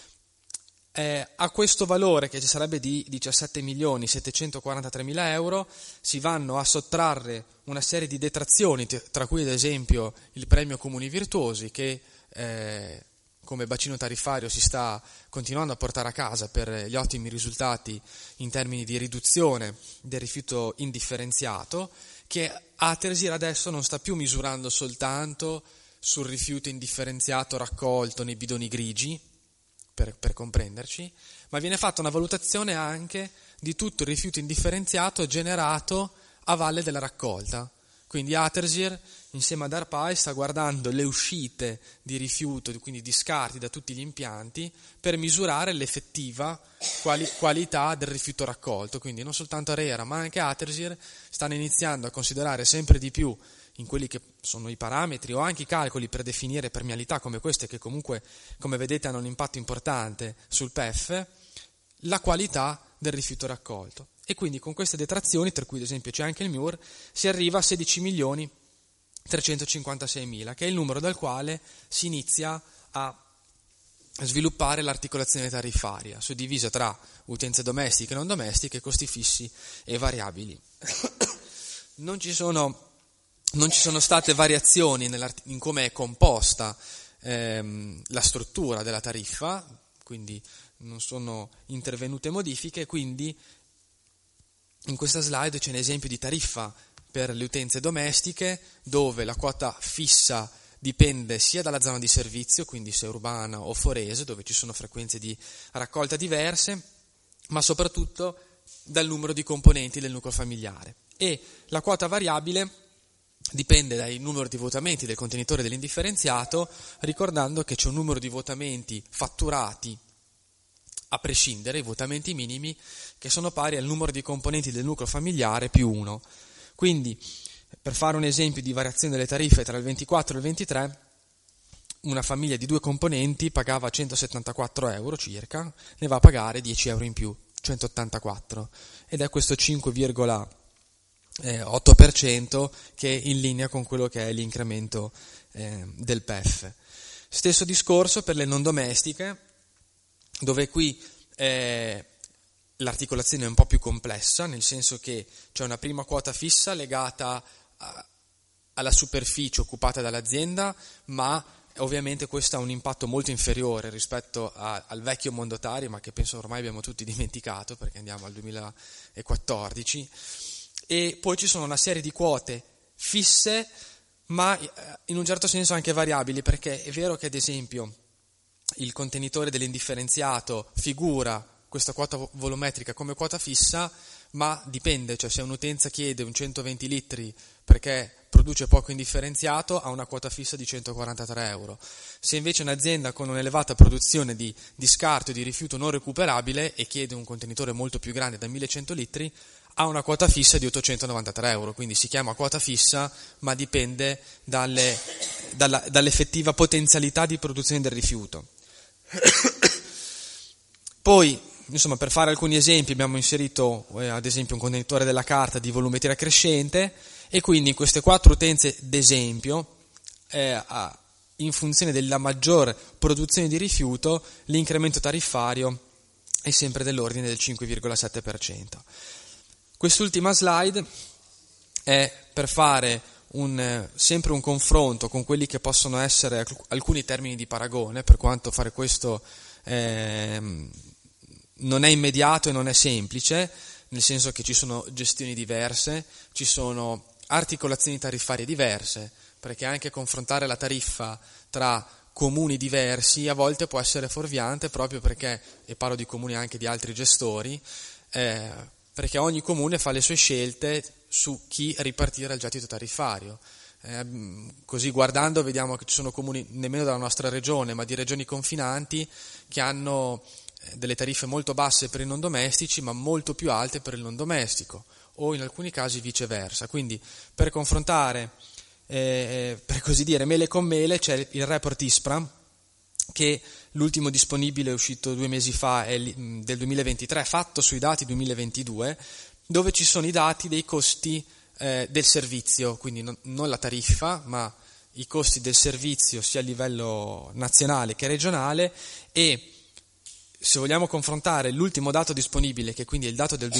A questo valore, che ci sarebbe di 17.743.000 euro, si vanno a sottrarre una serie di detrazioni, tra cui ad esempio il premio Comuni Virtuosi, che come bacino tariffario si sta continuando a portare a casa per gli ottimi risultati in termini di riduzione del rifiuto indifferenziato, che Atersir adesso non sta più misurando soltanto sul rifiuto indifferenziato raccolto nei bidoni grigi, per comprenderci, ma viene fatta una valutazione anche di tutto il rifiuto indifferenziato generato a valle della raccolta. Quindi Atersir insieme ad ARPAI sta guardando le uscite di rifiuto, quindi di scarti da tutti gli impianti, per misurare l'effettiva qualità del rifiuto raccolto. Quindi non soltanto ARERA ma anche Atersir stanno iniziando a considerare sempre di più in quelli che sono i parametri o anche i calcoli per definire permeabilità come queste, che comunque, come vedete, hanno un impatto importante sul PEF, la qualità del rifiuto raccolto. E quindi con queste detrazioni, tra cui ad esempio c'è anche il MIUR, si arriva a 16.356.000, che è il numero dal quale si inizia a sviluppare l'articolazione tariffaria, suddivisa tra utenze domestiche e non domestiche, costi fissi e variabili. Non ci sono state variazioni in come è composta la struttura della tariffa, quindi non sono intervenute modifiche, quindi in questa slide c'è un esempio di tariffa per le utenze domestiche, dove la quota fissa dipende sia dalla zona di servizio, quindi se urbana o forese, dove ci sono frequenze di raccolta diverse, ma soprattutto dal numero di componenti del nucleo familiare. E la quota variabile dipende dal numero di votamenti del contenitore dell'indifferenziato, ricordando che c'è un numero di votamenti fatturati a prescindere, i votamenti minimi, che sono pari al numero di componenti del nucleo familiare più 1. Quindi, per fare un esempio di variazione delle tariffe tra il 24 e il 23, una famiglia di 2 componenti pagava 174 euro circa, ne va a pagare 10 euro in più, 184, ed è questo 5,8% che è in linea con quello che è l'incremento del PEF. Stesso discorso per le non domestiche, dove qui l'articolazione è un po' più complessa, nel senso che c'è una prima quota fissa legata alla superficie occupata dall'azienda, ma ovviamente questo ha un impatto molto inferiore rispetto al vecchio mondotario, ma che penso ormai abbiamo tutti dimenticato perché andiamo al 2014. E poi ci sono una serie di quote fisse, ma in un certo senso anche variabili, perché è vero che ad esempio il contenitore dell'indifferenziato figura questa quota volumetrica come quota fissa, ma dipende, cioè se un'utenza chiede un 120 litri perché produce poco indifferenziato, ha una quota fissa di 143 euro. Se invece un'azienda con un'elevata produzione di scarto e di rifiuto non recuperabile e chiede un contenitore molto più grande da 1100 litri, ha una quota fissa di 893 euro, quindi si chiama quota fissa, ma dipende dall'effettiva potenzialità di produzione del rifiuto. Poi, insomma, per fare alcuni esempi, abbiamo inserito ad esempio un contenitore della carta di volumetria crescente, e quindi in queste 4 utenze d'esempio, in funzione della maggior produzione di rifiuto, l'incremento tariffario è sempre dell'ordine del 5,7%. Quest'ultima slide è per fare sempre un confronto con quelli che possono essere alcuni termini di paragone, per quanto fare questo non è immediato e non è semplice, nel senso che ci sono gestioni diverse, ci sono articolazioni tariffarie diverse, perché anche confrontare la tariffa tra comuni diversi a volte può essere fuorviante, proprio perché, e parlo di comuni anche di altri gestori, perché ogni comune fa le sue scelte su chi ripartire il gettito tariffario. Così guardando vediamo che ci sono comuni nemmeno della nostra regione, ma di regioni confinanti, che hanno delle tariffe molto basse per i non domestici ma molto più alte per il non domestico, o in alcuni casi viceversa. Quindi per confrontare, per così dire, mele con mele, c'è il report ISPRA, che l'ultimo disponibile è uscito 2 mesi fa, è del 2023, fatto sui dati 2022, dove ci sono i dati dei costi del servizio, quindi non la tariffa, ma i costi del servizio sia a livello nazionale che regionale. E se vogliamo confrontare l'ultimo dato disponibile, che quindi è il dato del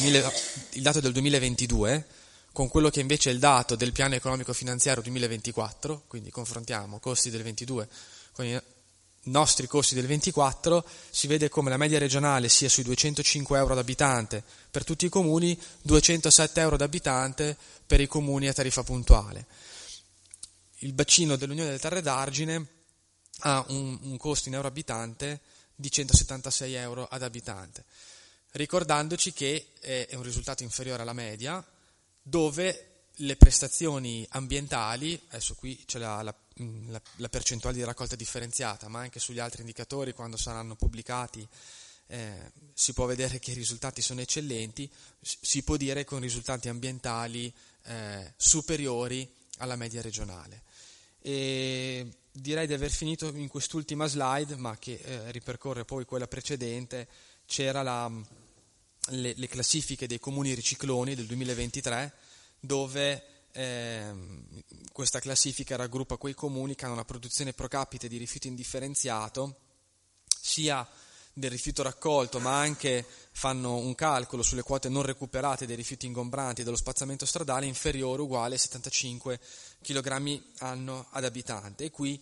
2022, con quello che invece è il dato del piano economico finanziario 2024, quindi confrontiamo costi del 22 con i nostri costi del 24, si vede come la media regionale sia sui 205 euro ad abitante per tutti i comuni, 207 euro ad abitante per i comuni a tariffa puntuale. Il bacino dell'Unione delle Terre d'Argine ha un costo in euro abitante di 176 euro ad abitante, ricordandoci che è un risultato inferiore alla media, dove le prestazioni ambientali, adesso qui c'è la percentuale di raccolta differenziata, ma anche sugli altri indicatori, quando saranno pubblicati, si può vedere che i risultati sono eccellenti, si può dire con risultati ambientali superiori alla media regionale. E direi di aver finito in quest'ultima slide, ma che ripercorre poi quella precedente. C'era le classifiche dei comuni ricicloni del 2023, dove questa classifica raggruppa quei comuni che hanno una produzione pro capite di rifiuto indifferenziato, sia del rifiuto raccolto, ma anche fanno un calcolo sulle quote non recuperate dei rifiuti ingombranti e dello spazzamento stradale inferiore o uguale a 75 kg anno ad abitante. E qui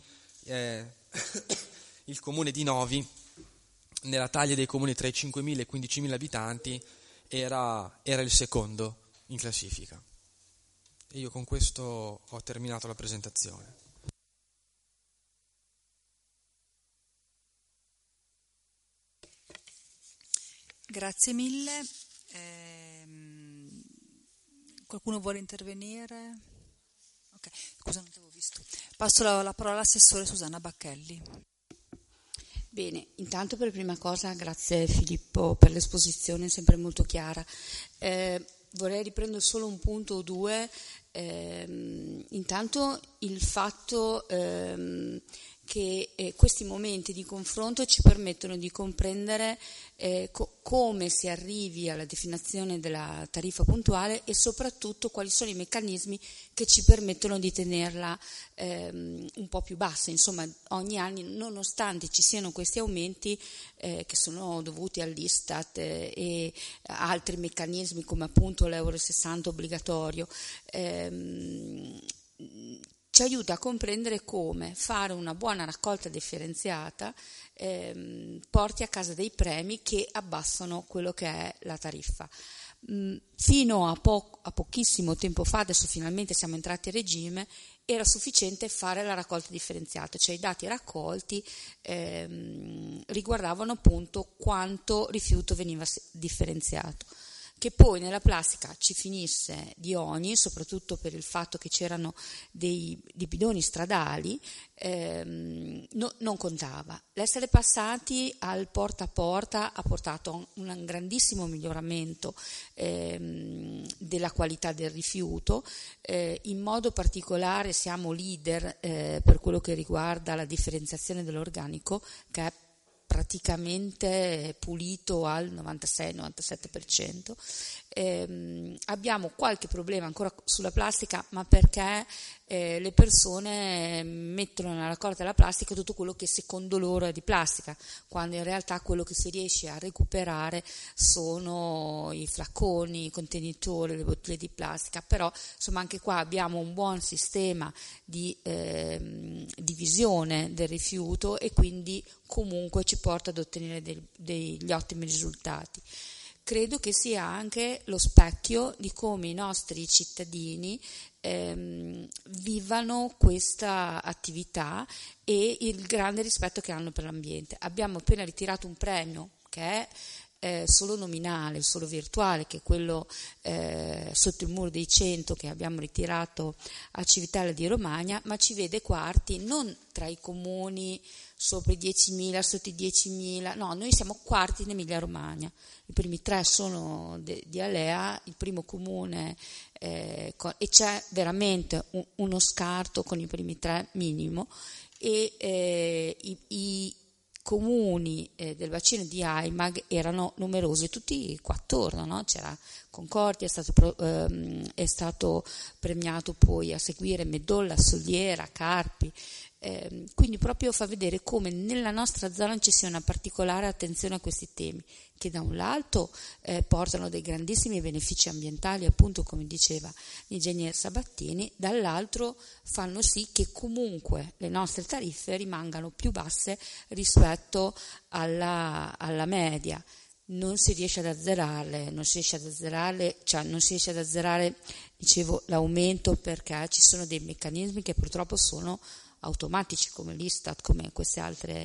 il comune di Novi, nella taglia dei comuni tra i 5.000 e i 15.000 abitanti, era il secondo in classifica. E io con questo ho terminato la presentazione. Grazie mille. Qualcuno vuole intervenire? Ok, scusa, non ti avevo visto. Passo la parola all'assessore Susanna Bacchelli. Bene, intanto per prima cosa grazie Filippo per l'esposizione sempre molto chiara. Vorrei riprendere solo un punto o due. Intanto il fatto che questi momenti di confronto ci permettono di comprendere come si arrivi alla definizione della tariffa puntuale e soprattutto quali sono i meccanismi che ci permettono di tenerla un po' più bassa. Insomma, ogni anno, nonostante ci siano questi aumenti che sono dovuti all'Istat e altri meccanismi come appunto l'Euro 60 obbligatorio, ci aiuta a comprendere come fare una buona raccolta differenziata porti a casa dei premi che abbassano quello che è la tariffa. Fino a pochissimo tempo fa, adesso finalmente siamo entrati a regime, era sufficiente fare la raccolta differenziata, cioè i dati raccolti riguardavano appunto quanto rifiuto veniva differenziato. Che poi nella plastica ci finisse di ogni, soprattutto per il fatto che c'erano dei bidoni stradali, non contava. L'essere passati al porta a porta ha portato a un grandissimo miglioramento della qualità del rifiuto. In modo particolare siamo leader per quello che riguarda la differenziazione dell'organico, che è praticamente pulito al 96-97%. Abbiamo qualche problema ancora sulla plastica, ma perché le persone mettono nella raccolta della plastica tutto quello che secondo loro è di plastica, quando in realtà quello che si riesce a recuperare sono i flacconi, i contenitori, le bottiglie di plastica. Però insomma anche qua abbiamo un buon sistema di divisione del rifiuto e quindi comunque ci porta ad ottenere degli ottimi risultati. Credo che sia anche lo specchio di come i nostri cittadini vivano questa attività e il grande rispetto che hanno per l'ambiente. Abbiamo appena ritirato un premio che è solo nominale, solo virtuale, che è quello sotto il muro dei 100 che abbiamo ritirato a Civitella di Romagna, ma ci vede quarti non tra i comuni sopra i 10.000, sotto i 10.000, no, noi siamo quarti in Emilia Romagna. I primi 3 sono di Alea, il primo comune, e c'è veramente uno scarto con i primi 3 minimo, e i comuni del bacino di Aimag erano numerosi, tutti qua attorno, no? C'era Concordia, è stato premiato poi a seguire Medolla, Soliera, Carpi, quindi proprio fa vedere come nella nostra zona ci sia una particolare attenzione a questi temi, che da un lato portano dei grandissimi benefici ambientali, appunto come diceva l'ingegner Sabattini, dall'altro fanno sì che comunque le nostre tariffe rimangano più basse rispetto alla media. Non si riesce ad azzerare, dicevo, l'aumento, perché ci sono dei meccanismi che purtroppo sono automatici, come l'Istat, come queste altre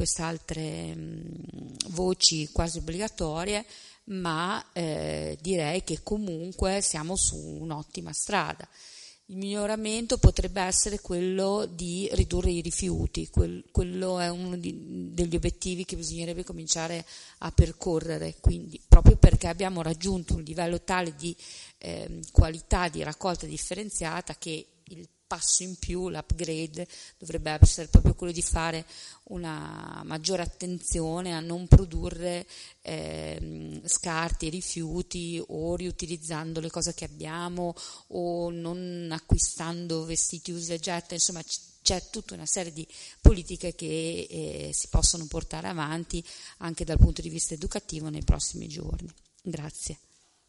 voci quasi obbligatorie, ma direi che comunque siamo su un'ottima strada. Il miglioramento potrebbe essere quello di ridurre i rifiuti, quello è uno degli obiettivi che bisognerebbe cominciare a percorrere, quindi proprio perché abbiamo raggiunto un livello tale di qualità di raccolta differenziata che il passo in più, l'upgrade, dovrebbe essere proprio quello di fare una maggiore attenzione a non produrre scarti e rifiuti, o riutilizzando le cose che abbiamo, o non acquistando vestiti usa e getta. Insomma, c'è tutta una serie di politiche che si possono portare avanti anche dal punto di vista educativo nei prossimi giorni. Grazie.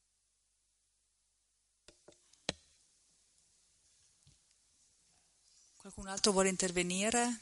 Qualcun altro vuole intervenire?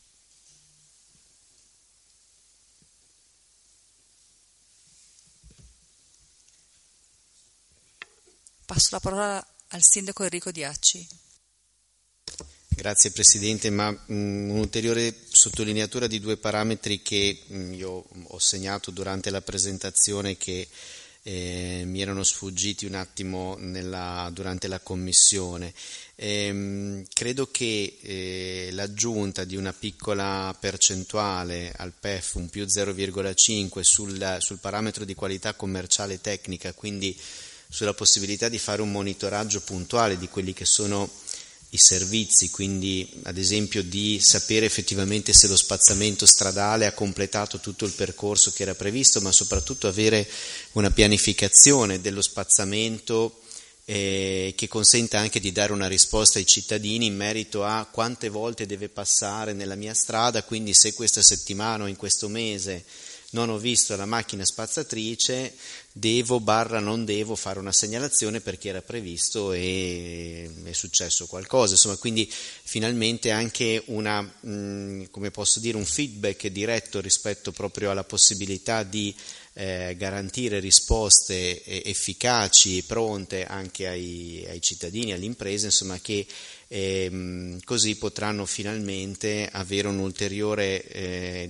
Passo la parola al sindaco Enrico Diacci. Grazie Presidente, ma un'ulteriore sottolineatura di 2 parametri che io ho segnato durante la presentazione, che mi erano sfuggiti un attimo durante la commissione. Credo che l'aggiunta di una piccola percentuale al PEF, un più 0,5 sul parametro di qualità commerciale tecnica, quindi sulla possibilità di fare un monitoraggio puntuale di quelli che sono i servizi, quindi ad esempio di sapere effettivamente se lo spazzamento stradale ha completato tutto il percorso che era previsto, ma soprattutto avere una pianificazione dello spazzamento che consenta anche di dare una risposta ai cittadini in merito a quante volte deve passare nella mia strada, quindi se questa settimana o in questo mese non ho visto la macchina spazzatrice, non devo fare una segnalazione perché era previsto e è successo qualcosa. Insomma, quindi finalmente anche un feedback diretto rispetto proprio alla possibilità di garantire risposte efficaci e pronte anche ai cittadini, alle imprese, insomma, che così potranno finalmente avere un ulteriore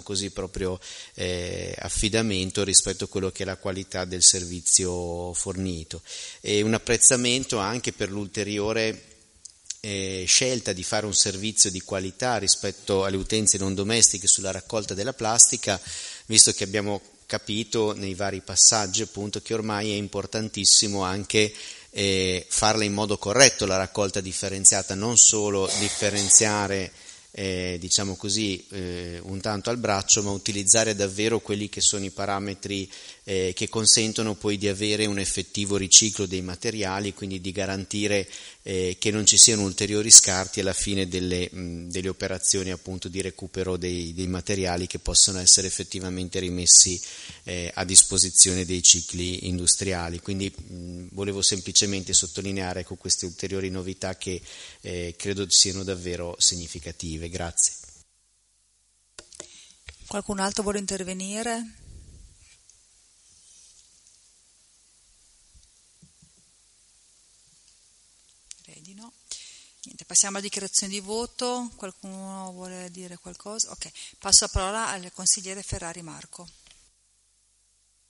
affidamento rispetto a quello che è la qualità del servizio fornito, e un apprezzamento anche per l'ulteriore scelta di fare un servizio di qualità rispetto alle utenze non domestiche sulla raccolta della plastica, visto che abbiamo capito nei vari passaggi appunto che ormai è importantissimo anche farla in modo corretto la raccolta differenziata, non solo differenziare un tanto al braccio, ma utilizzare davvero quelli che sono i parametri che consentono poi di avere un effettivo riciclo dei materiali, quindi di garantire che non ci siano ulteriori scarti alla fine delle operazioni appunto di recupero dei materiali che possono essere effettivamente rimessi a disposizione dei cicli industriali. Quindi volevo semplicemente sottolineare queste ulteriori novità che credo siano davvero significative. Grazie. Qualcun altro vuole intervenire? Direi di no. Niente, passiamo alla dichiarazione di voto. Qualcuno vuole dire qualcosa? Ok, passo la parola al consigliere Ferrari Marco.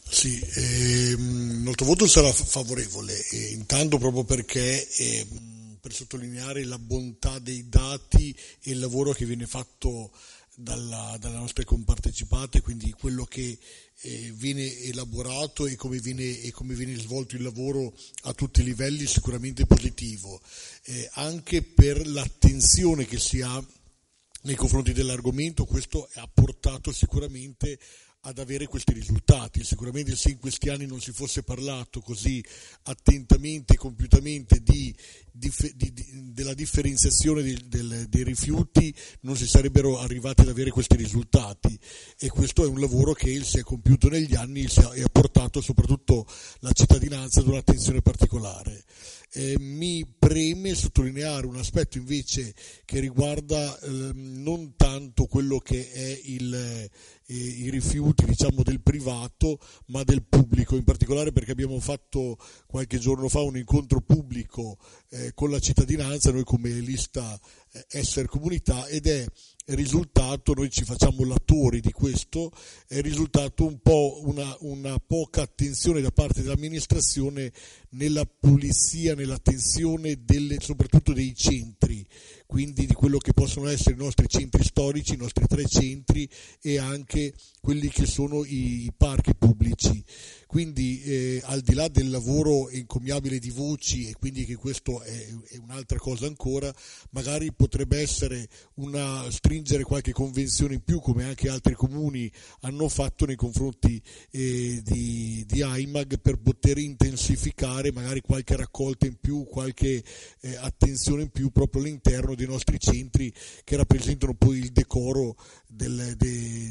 Sì, il nostro voto sarà favorevole, intanto proprio perché per sottolineare la bontà dei dati e il lavoro che viene fatto dalle nostre compartecipate, quindi quello che viene elaborato e come viene svolto il lavoro a tutti i livelli è sicuramente positivo, anche per l'attenzione che si ha nei confronti dell'argomento. Questo ha portato sicuramente ad avere questi risultati. Sicuramente se in questi anni non si fosse parlato così attentamente e compiutamente della differenziazione dei rifiuti, non si sarebbero arrivati ad avere questi risultati, e questo è un lavoro che si è compiuto negli anni e ha portato soprattutto la cittadinanza ad un'attenzione particolare. Mi preme sottolineare un aspetto invece che riguarda non tanto quello che è i rifiuti, diciamo, del privato, ma del pubblico, in particolare perché abbiamo fatto qualche giorno fa un incontro pubblico con la cittadinanza, noi come lista Essere Comunità, ed è risultato, noi ci facciamo latori di questo, è risultato un po' una poca attenzione da parte dell'amministrazione nella pulizia, nell'attenzione soprattutto dei centri, quindi di quello che possono essere i nostri centri storici, i nostri 3 centri e anche quelli che sono i parchi pubblici. Quindi al di là del lavoro encomiabile di voci, e quindi che questo è un'altra cosa ancora, magari potrebbe essere stringere qualche convenzione in più, come anche altri comuni hanno fatto nei confronti di AIMAG, per poter intensificare magari qualche raccolta in più, qualche attenzione in più proprio all'interno dei nostri centri, che rappresentano poi il decoro dei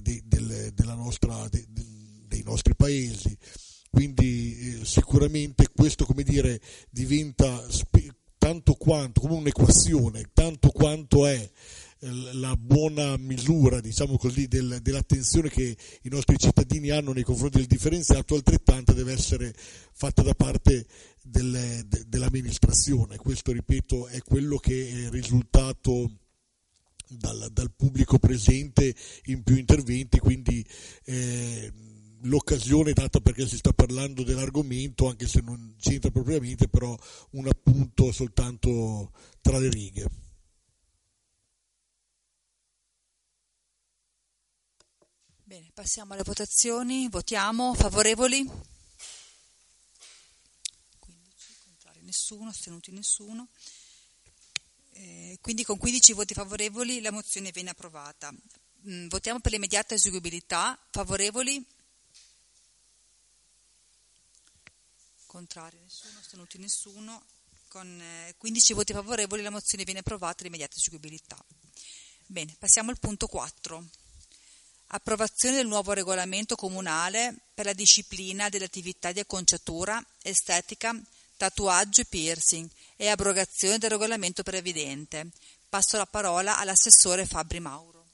nostri paesi. Quindi sicuramente questo, come dire, diventa tanto quanto come un'equazione, tanto quanto è la buona misura, diciamo così, dell'attenzione che i nostri cittadini hanno nei confronti del differenziato, altrettanto deve essere fatta da parte dell'amministrazione. Questo, ripeto, è quello che è risultato dal pubblico presente in più interventi, quindi l'occasione data perché si sta parlando dell'argomento, anche se non c'entra propriamente, però un appunto soltanto tra le righe. Bene, passiamo alle votazioni. Votiamo. Favorevoli? 15, contrari nessuno, astenuti nessuno. Quindi con 15 voti favorevoli la mozione viene approvata. Votiamo per l'immediata eseguibilità. Favorevoli? Contrari nessuno, astenuti nessuno. Con 15 voti favorevoli la mozione viene approvata, l'immediata eseguibilità. Bene, passiamo al punto 4. Approvazione del nuovo regolamento comunale per la disciplina delle attività di acconciatura, estetica, tatuaggio e piercing e abrogazione del regolamento previdente. Passo la parola all'assessore Fabbri Mauro.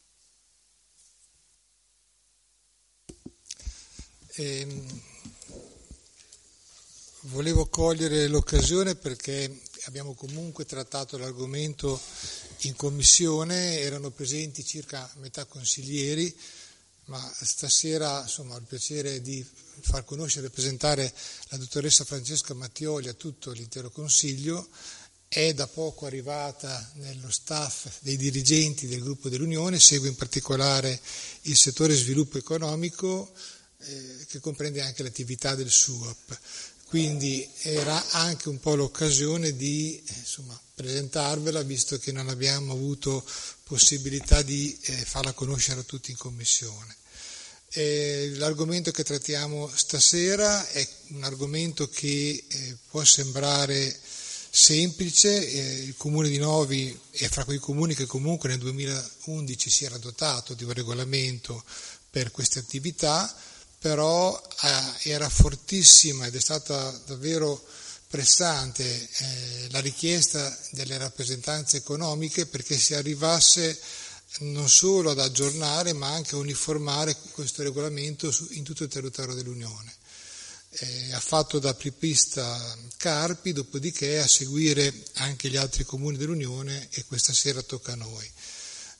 Volevo cogliere l'occasione perché abbiamo comunque trattato l'argomento in commissione, erano presenti circa metà consiglieri, ma stasera ho il piacere di far conoscere e presentare la dottoressa Francesca Mattioli a tutto l'intero Consiglio. È da poco arrivata nello staff dei dirigenti del gruppo dell'Unione, segue in particolare il settore sviluppo economico che comprende anche l'attività del SUAP. Quindi era anche un po' l'occasione di presentarvela, visto che non abbiamo avuto possibilità di farla conoscere a tutti in commissione. L'argomento che trattiamo stasera è un argomento che può sembrare semplice. Il Comune di Novi è fra quei comuni che comunque nel 2011 si era dotato di un regolamento per queste attività, però era fortissima ed è stata davvero pressante la richiesta delle rappresentanze economiche perché si arrivasse non solo ad aggiornare ma anche a uniformare questo regolamento in tutto il territorio dell'Unione. Ha fatto da apripista Carpi, dopodiché a seguire anche gli altri comuni dell'Unione, e questa sera tocca a noi.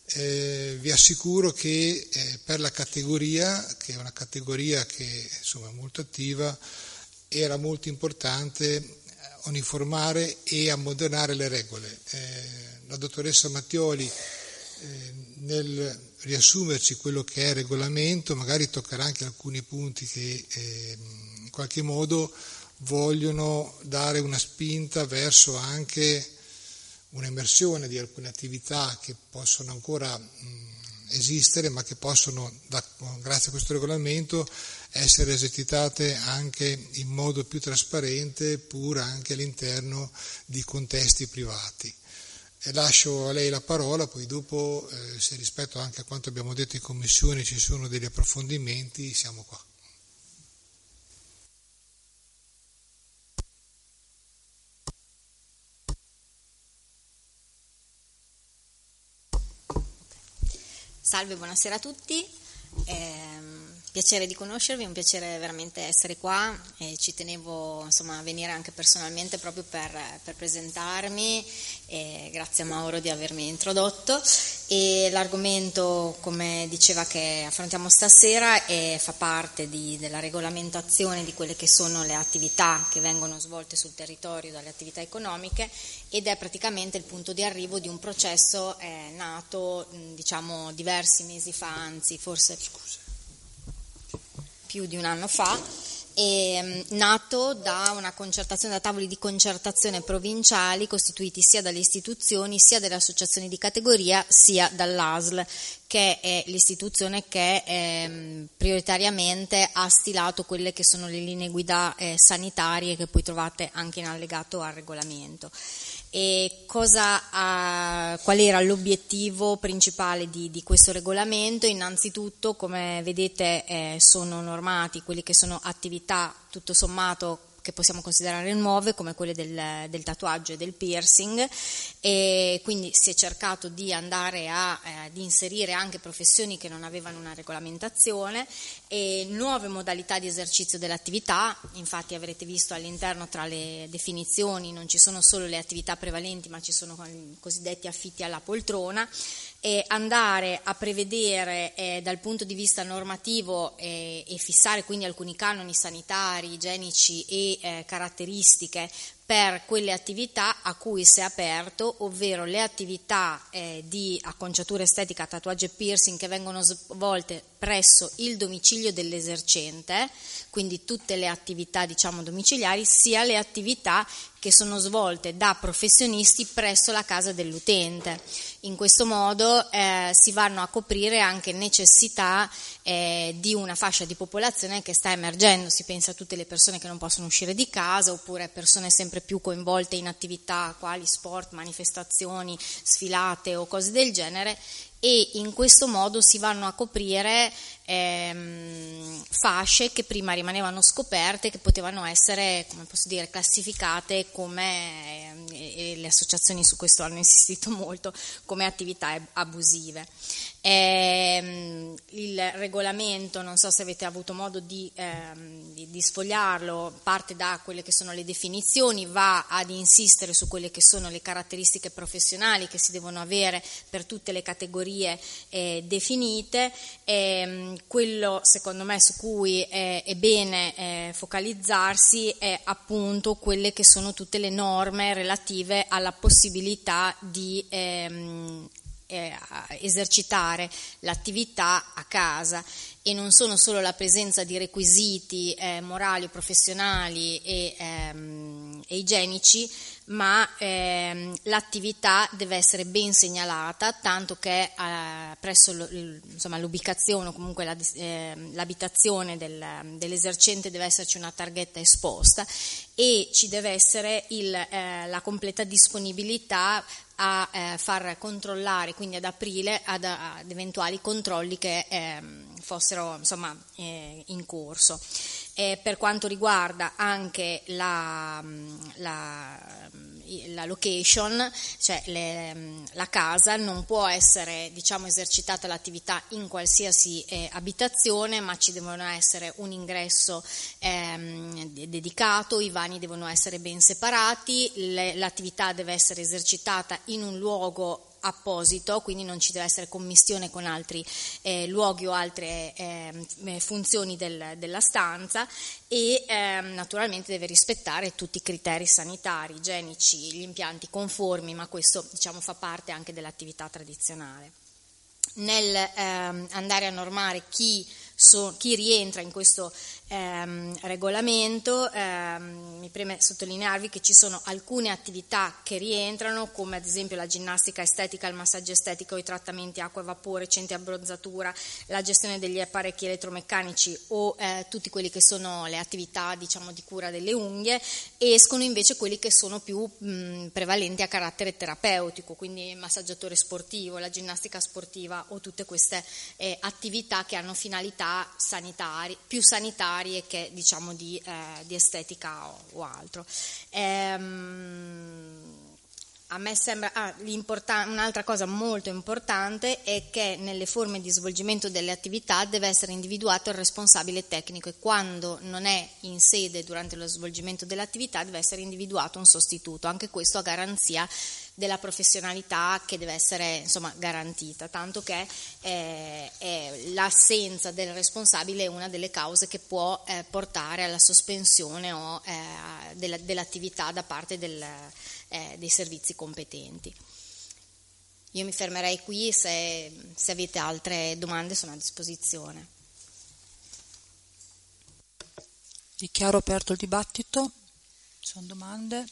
Vi assicuro che per la categoria, che è una categoria che insomma è molto attiva, era molto importante uniformare e ammodernare le regole. La dottoressa Mattioli nel riassumerci quello che è il regolamento magari toccherà anche alcuni punti che in qualche modo vogliono dare una spinta verso anche un'emersione di alcune attività che possono ancora esistere, ma che possono, grazie a questo regolamento, essere esercitate anche in modo più trasparente, pur anche all'interno di contesti privati. E lascio a lei la parola, poi dopo, se rispetto anche a quanto abbiamo detto in commissione ci sono degli approfondimenti, siamo qua. Salve, buonasera a tutti, piacere di conoscervi, un piacere veramente essere qua, ci tenevo insomma a venire anche personalmente proprio per presentarmi, grazie a Mauro di avermi introdotto, e l'argomento, come diceva, che affrontiamo stasera fa parte della regolamentazione di quelle che sono le attività che vengono svolte sul territorio dalle attività economiche, ed è praticamente il punto di arrivo di un processo nato diciamo diversi mesi fa, anzi forse più di un anno fa, nato da una concertazione, da tavoli di concertazione provinciali costituiti sia dalle istituzioni, sia dalle associazioni di categoria, sia dall'ASL, che è l'istituzione che prioritariamente ha stilato quelle che sono le linee guida sanitarie che poi trovate anche in allegato al regolamento. E qual era l'obiettivo principale di questo regolamento? Innanzitutto, come vedete, sono normati quelli che sono attività tutto sommato che possiamo considerare nuove, come quelle del tatuaggio e del piercing, e quindi si è cercato di andare di inserire anche professioni che non avevano una regolamentazione e nuove modalità di esercizio dell'attività. Infatti avrete visto all'interno, tra le definizioni, non ci sono solo le attività prevalenti, ma ci sono i cosiddetti affitti alla poltrona, e andare a prevedere dal punto di vista normativo e fissare quindi alcuni canoni sanitari, igienici e caratteristiche per quelle attività a cui si è aperto, ovvero le attività di acconciatura estetica, tatuaggio e piercing che vengono svolte presso il domicilio dell'esercente, quindi tutte le attività diciamo domiciliari, sia le attività che sono svolte da professionisti presso la casa dell'utente. In questo modo si vanno a coprire anche necessità di una fascia di popolazione che sta emergendo. Si pensa a tutte le persone che non possono uscire di casa, oppure persone sempre più coinvolte in attività quali sport, manifestazioni, sfilate o cose del genere, e in questo modo si vanno a coprire fasce che prima rimanevano scoperte, che potevano essere, come posso dire, classificate come, e le associazioni su questo hanno insistito molto, come attività abusive. Il regolamento, non so se avete avuto modo di sfogliarlo, parte da quelle che sono le definizioni, va ad insistere su quelle che sono le caratteristiche professionali che si devono avere per tutte le categorie definite. Quello secondo me su cui è bene focalizzarsi è appunto quelle che sono tutte le norme relative alla possibilità di esercitare l'attività a casa, e non sono solo la presenza di requisiti morali, professionali e igienici, ma l'attività deve essere ben segnalata, tanto che presso l'ubicazione o comunque l'abitazione dell'esercente deve esserci una targhetta esposta, e ci deve essere la completa disponibilità a far controllare, quindi ad aprire ad eventuali controlli che fossero in corso. Per quanto riguarda anche la location, cioè la casa, non può essere esercitata l'attività in qualsiasi abitazione, ma ci devono essere un ingresso dedicato, i vani devono essere ben separati, l'attività deve essere esercitata in un luogo apposito, quindi non ci deve essere commistione con altri luoghi o altre funzioni della stanza, e naturalmente deve rispettare tutti i criteri sanitari, igienici, gli impianti conformi, ma questo fa parte anche dell'attività tradizionale. Nel andare a normare chi rientra in questo regolamento, mi preme sottolinearvi che ci sono alcune attività che rientrano, come ad esempio la ginnastica estetica, il massaggio estetico, i trattamenti acqua e vapore, centri abbronzatura, la gestione degli apparecchi elettromeccanici o tutti quelli che sono le attività di cura delle unghie. Escono invece quelli che sono più prevalenti a carattere terapeutico, quindi il massaggiatore sportivo, la ginnastica sportiva o tutte queste attività che hanno finalità più sanitarie che di estetica o altro. A me sembra un'altra cosa molto importante è che nelle forme di svolgimento delle attività deve essere individuato il responsabile tecnico, e quando non è in sede durante lo svolgimento dell'attività deve essere individuato un sostituto, anche questo a garanzia della professionalità che deve essere garantita, tanto che l'assenza del responsabile è una delle cause che può portare alla sospensione o dell'attività da parte dei servizi competenti. Io mi fermerei qui, se avete altre domande sono a disposizione. Dichiaro aperto il dibattito. Ci sono domande?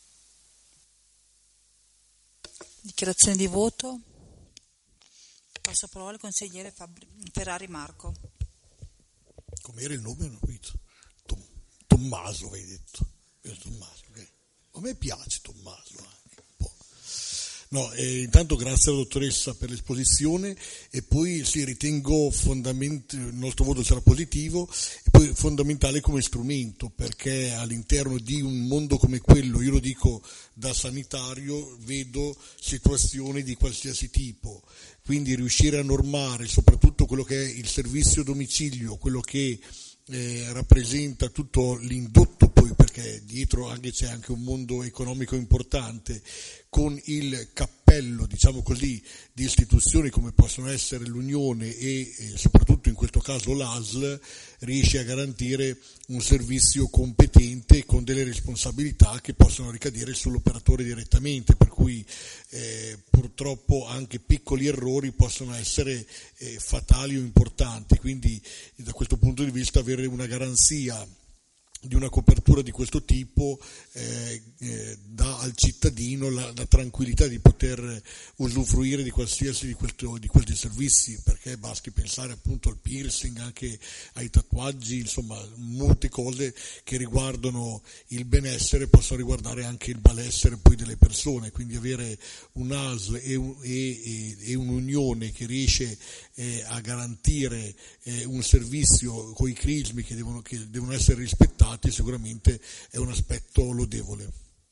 Dichiarazione di voto. Passo la parola al consigliere Ferrari Marco. Com'era il nome? Non ho capito. Tommaso, hai detto. Tommaso, okay. A me piace Tommaso anche un po'. No, intanto grazie alla dottoressa per l'esposizione, e poi ritengo il nostro voto sarà positivo, e poi fondamentale come strumento, perché all'interno di un mondo come quello, io lo dico da sanitario, vedo situazioni di qualsiasi tipo, quindi riuscire a normare soprattutto quello che è il servizio domicilio, quello che rappresenta tutto l'indotto, poi perché dietro c'è anche un mondo economico importante, con il cappello, di istituzioni come possono essere l'Unione e soprattutto in questo caso l'ASL, riesce a garantire un servizio competente con delle responsabilità che possono ricadere sull'operatore direttamente, per cui purtroppo anche piccoli errori possono essere fatali o importanti, quindi da questo punto di vista avere una garanzia di una copertura di questo tipo dà al cittadino la tranquillità di poter usufruire di qualsiasi di questi servizi, perché basti pensare appunto al piercing, anche ai tatuaggi, insomma molte cose che riguardano il benessere possono riguardare anche il malessere poi delle persone, quindi avere un ASL e un'unione che riesce a garantire un servizio con i crismi che devono essere rispettati sicuramente è un aspetto lodevole.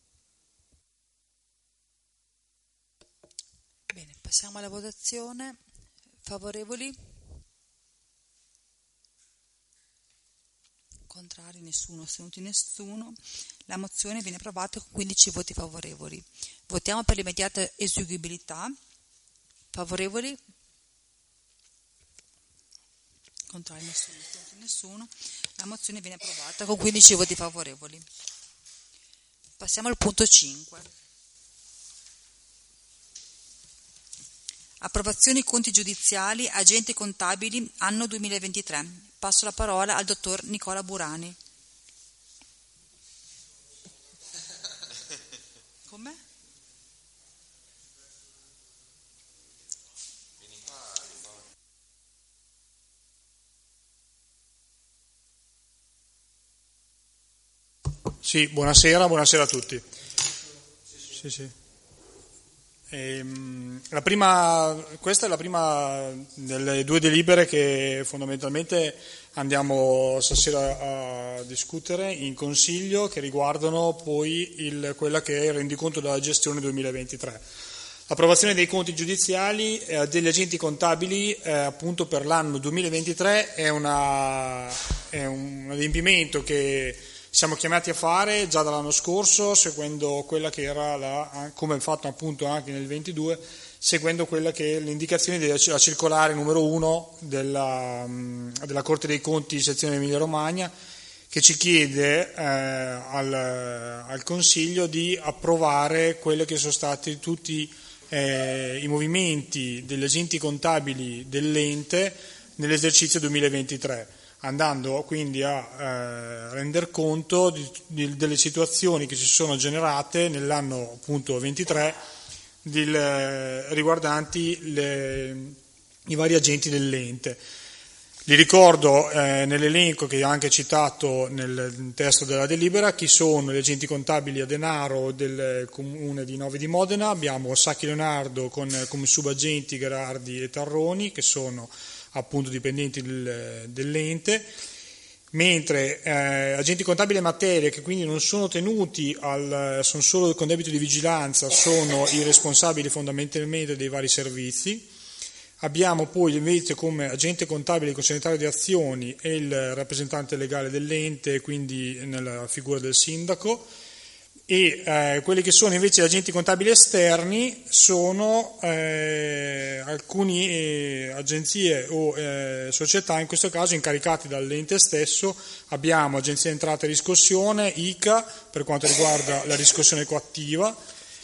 Bene, passiamo alla votazione. Favorevoli? Contrari nessuno, astenuti nessuno. La mozione viene approvata con 15 voti favorevoli. Votiamo per l'immediata eseguibilità. Favorevoli? Contrari nessuno, astenuti nessuno. La mozione viene approvata con 15 voti favorevoli. Passiamo al punto 5. Approvazione conti giudiziali, agenti contabili, anno 2023. Passo la parola al dottor Nicola Burani. Com'è? Sì, buonasera a tutti. Sì. Questa è la prima delle due delibere che fondamentalmente andiamo stasera a discutere in Consiglio, che riguardano poi quella che è il rendiconto della gestione 2023. L'approvazione dei conti giudiziali degli agenti contabili appunto per l'anno 2023 è un adempimento che siamo chiamati a fare già dall'anno scorso, seguendo quella che era come fatto appunto anche nel 22, seguendo quella che è le indicazioni della circolare numero 1 della Corte dei Conti sezione Emilia Romagna, che ci chiede al Consiglio di approvare quelli che sono stati tutti i movimenti degli agenti contabili dell'ente nell'esercizio 2023, andando quindi a render conto delle situazioni che si sono generate nell'anno appunto 23 riguardanti i vari agenti dell'ente. Li ricordo nell'elenco che ho anche citato nel testo della delibera chi sono gli agenti contabili a denaro del comune di Novi di Modena. Abbiamo Sacchi Leonardo come subagenti Gherardi e Tarroni, che sono appunto dipendenti dell'ente, mentre agenti contabili a materia, che quindi non sono tenuti sono solo con debito di vigilanza, sono i responsabili fondamentalmente dei vari servizi. Abbiamo poi invece come agente contabile consegnario di azioni e il rappresentante legale dell'ente, quindi nella figura del sindaco, e quelli che sono invece agenti contabili esterni sono alcune agenzie o società, in questo caso incaricati dall'ente stesso. Abbiamo Agenzia Entrate e Riscossione, ICA, per quanto riguarda la riscossione coattiva,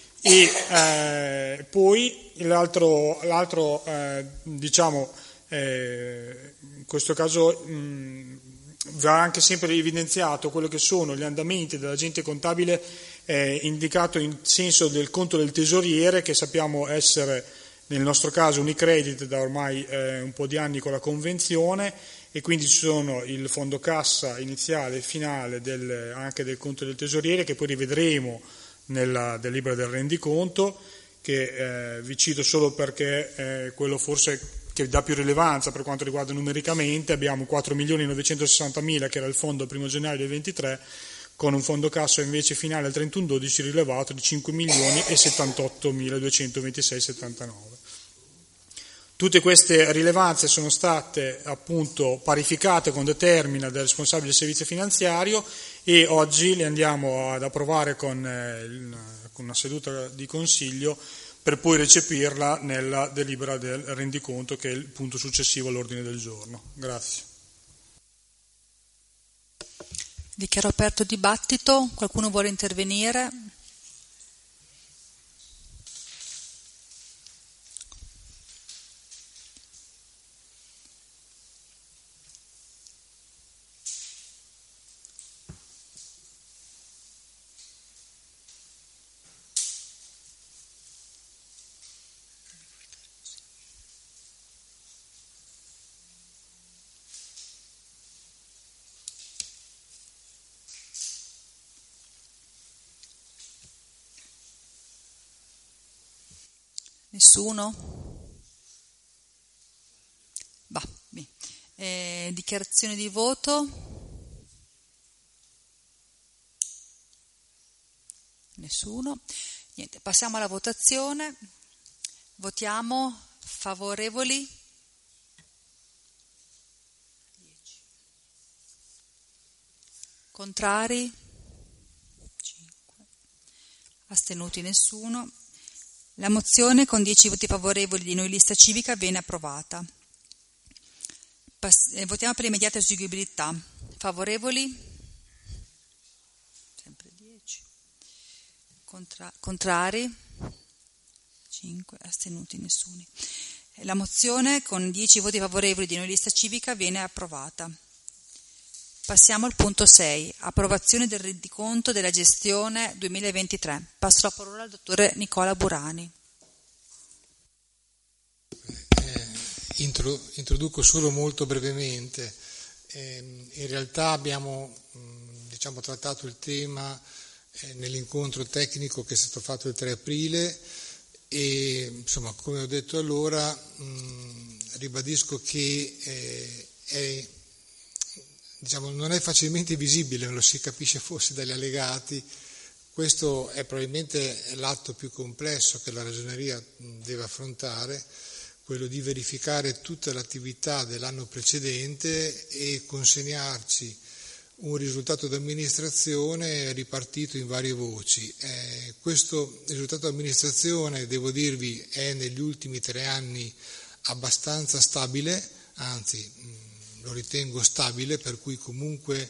e poi l'altro diciamo in questo caso va anche sempre evidenziato quello che sono gli andamenti dell'agente contabile indicato in senso del conto del tesoriere, che sappiamo essere nel nostro caso Unicredit da ormai un po' di anni con la convenzione, e quindi ci sono il fondo cassa iniziale e finale anche del conto del tesoriere, che poi rivedremo nella delibera del rendiconto, che vi cito solo perché quello forse che dà più rilevanza per quanto riguarda numericamente. Abbiamo 4.960.000 che era il fondo al 1 gennaio del 23, con un fondo cassa invece finale al 31/12 rilevato di 5.078.226,79. Tutte queste rilevanze sono state appunto parificate con determina del responsabile del servizio finanziario, e oggi le andiamo ad approvare con una seduta di consiglio per poi recepirla nella delibera del rendiconto, che è il punto successivo all'ordine del giorno. Grazie. Dichiaro aperto il dibattito. Qualcuno vuole intervenire? Nessuno? Dichiarazione di voto? Nessuno? Niente, passiamo alla votazione. Votiamo favorevoli? 10. Contrari? 5. Astenuti nessuno. La mozione con 10 voti favorevoli di Noi Lista Civica viene approvata. Votiamo per l'immediata eseguibilità. Favorevoli? Sempre 10. Contrari? 5. Astenuti nessuno. La mozione con 10 voti favorevoli di Noi Lista Civica viene approvata. Passiamo al punto 6, approvazione del rendiconto della gestione 2023. Passo la parola al dottore Nicola Burani. Introduco solo molto brevemente. In realtà abbiamo trattato il tema nell'incontro tecnico che è stato fatto il 3 aprile e insomma, come ho detto allora, ribadisco che non è facilmente visibile, non lo si capisce forse dagli allegati. Questo è probabilmente l'atto più complesso che la Ragioneria deve affrontare, quello di verificare tutta l'attività dell'anno precedente e consegnarci un risultato d'amministrazione ripartito in varie voci. Questo risultato d'amministrazione, devo dirvi, è negli ultimi 3 anni abbastanza stabile, anzi lo ritengo stabile, per cui comunque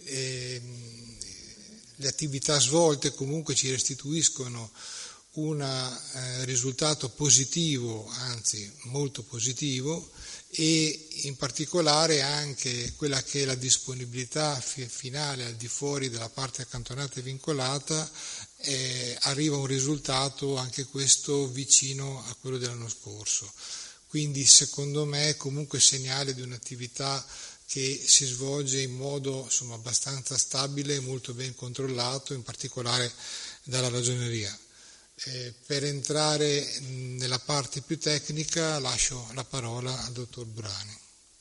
le attività svolte comunque ci restituiscono un risultato positivo, anzi molto positivo, e in particolare anche quella che è la disponibilità finale al di fuori della parte accantonata e vincolata, arriva a un risultato anche questo vicino a quello dell'anno scorso. Quindi secondo me è comunque segnale di un'attività che si svolge in modo abbastanza stabile e molto ben controllato, in particolare dalla Ragioneria. Per entrare nella parte più tecnica lascio la parola al dottor Burani.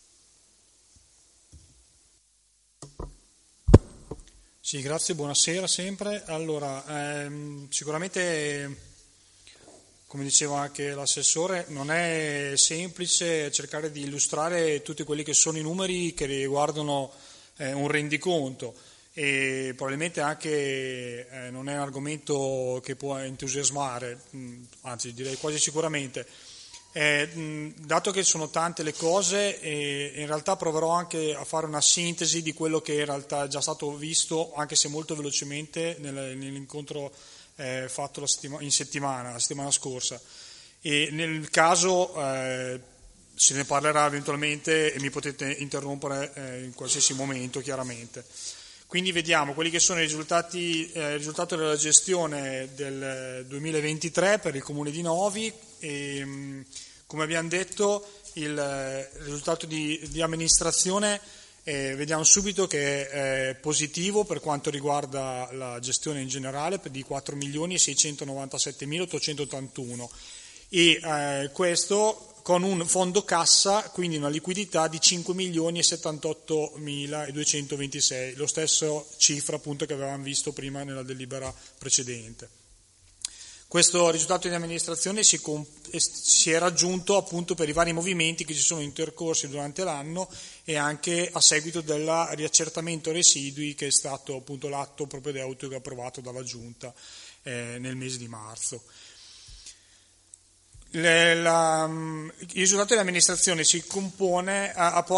Sì, grazie, buonasera sempre. Allora, sicuramente, come diceva anche l'assessore, non è semplice cercare di illustrare tutti quelli che sono i numeri che riguardano un rendiconto. E probabilmente anche non è un argomento che può entusiasmare, anzi direi quasi sicuramente, dato che sono tante le cose, in realtà proverò anche a fare una sintesi di quello che in realtà è già stato visto, anche se molto velocemente, nell'incontro fatto la settimana scorsa, e nel caso se ne parlerà eventualmente e mi potete interrompere in qualsiasi momento, chiaramente. Quindi vediamo quelli che sono i risultato della gestione del 2023 per il Comune di Novi, e come abbiamo detto il risultato di amministrazione vediamo subito che è positivo per quanto riguarda la gestione in generale, di 4.697.881, e questo con un fondo cassa, quindi una liquidità di 5.078.226, lo stesso cifra appunto che avevamo visto prima nella delibera precedente. Questo risultato di amministrazione si è raggiunto appunto per i vari movimenti che ci sono intercorsi durante l'anno e anche a seguito del riaccertamento residui, che è stato appunto l'atto propedeutico approvato dalla Giunta nel mese di marzo. Il risultato dell'amministrazione si compone,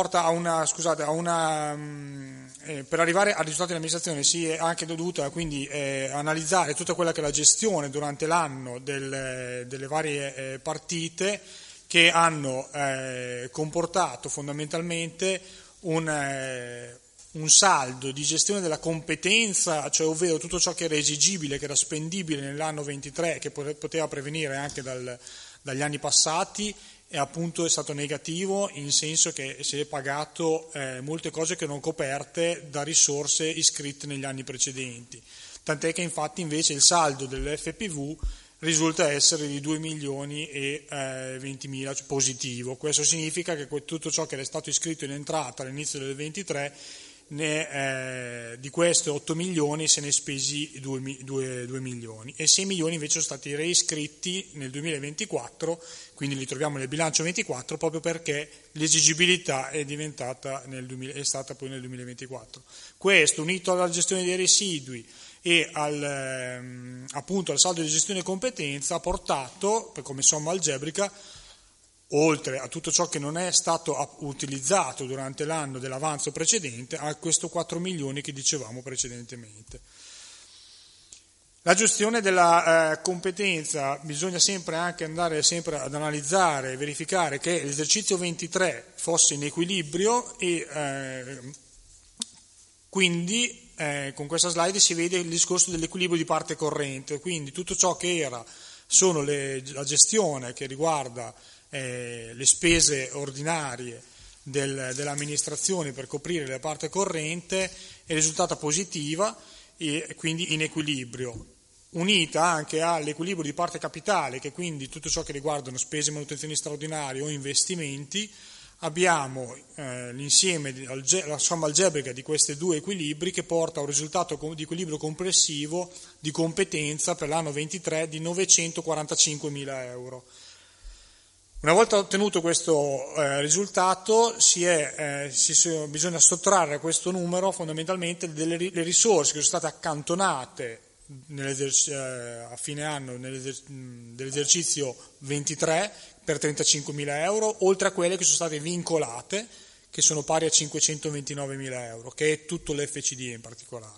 per arrivare al risultato dell'amministrazione si è anche dovuta quindi analizzare tutta quella che è la gestione durante l'anno delle varie partite, che hanno comportato fondamentalmente un saldo di gestione della competenza, cioè ovvero tutto ciò che era esigibile, che era spendibile nell'anno 23, che poteva prevenire anche dagli anni passati, e appunto è stato negativo, in senso che si è pagato molte cose che non coperte da risorse iscritte negli anni precedenti, tant'è che infatti invece il saldo dell'FPV risulta essere di 2.020.000 cioè positivo. Questo significa che tutto ciò che era stato iscritto in entrata all'inizio del 23, di questi 8 milioni se ne spesi 2 milioni, e 6 milioni invece sono stati reiscritti nel 2024, quindi li troviamo nel bilancio 24, proprio perché l'esigibilità è stata poi nel 2024. Questo, unito alla gestione dei residui e appunto al saldo di gestione e competenza, ha portato, come somma algebrica, oltre a tutto ciò che non è stato utilizzato durante l'anno dell'avanzo precedente, a questo 4 milioni che dicevamo precedentemente. La gestione della competenza, bisogna sempre anche andare sempre ad analizzare e verificare che l'esercizio 23 fosse in equilibrio, e quindi con questa slide si vede il discorso dell'equilibrio di parte corrente, quindi tutto ciò che sono la gestione che riguarda le spese ordinarie dell'amministrazione per coprire la parte corrente è risultata positiva e quindi in equilibrio, unita anche all'equilibrio di parte capitale, che quindi tutto ciò che riguardano spese e manutenzioni straordinarie o investimenti. Abbiamo l'insieme, la somma algebrica di questi due equilibri, che porta a un risultato di equilibrio complessivo di competenza per l'anno 23 di 945.000 euro. Una volta ottenuto questo risultato bisogna sottrarre a questo numero fondamentalmente le risorse che sono state accantonate a fine anno dell'esercizio 23 per 35.000 euro, oltre a quelle che sono state vincolate, che sono pari a 529.000 euro, che è tutto l'FCDE in particolare.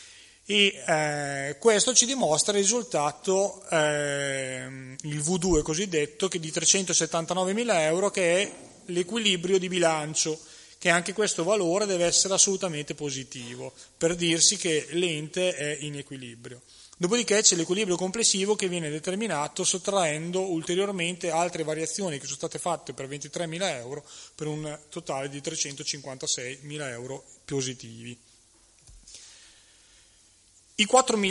E questo ci dimostra il risultato, il V2 cosiddetto, che di 379.000 euro, che è l'equilibrio di bilancio, che anche questo valore deve essere assolutamente positivo, per dirsi che l'ente è in equilibrio. Dopodiché c'è l'equilibrio complessivo che viene determinato sottraendo ulteriormente altre variazioni che sono state fatte per 23.000 euro, per un totale di 356.000 euro positivi. I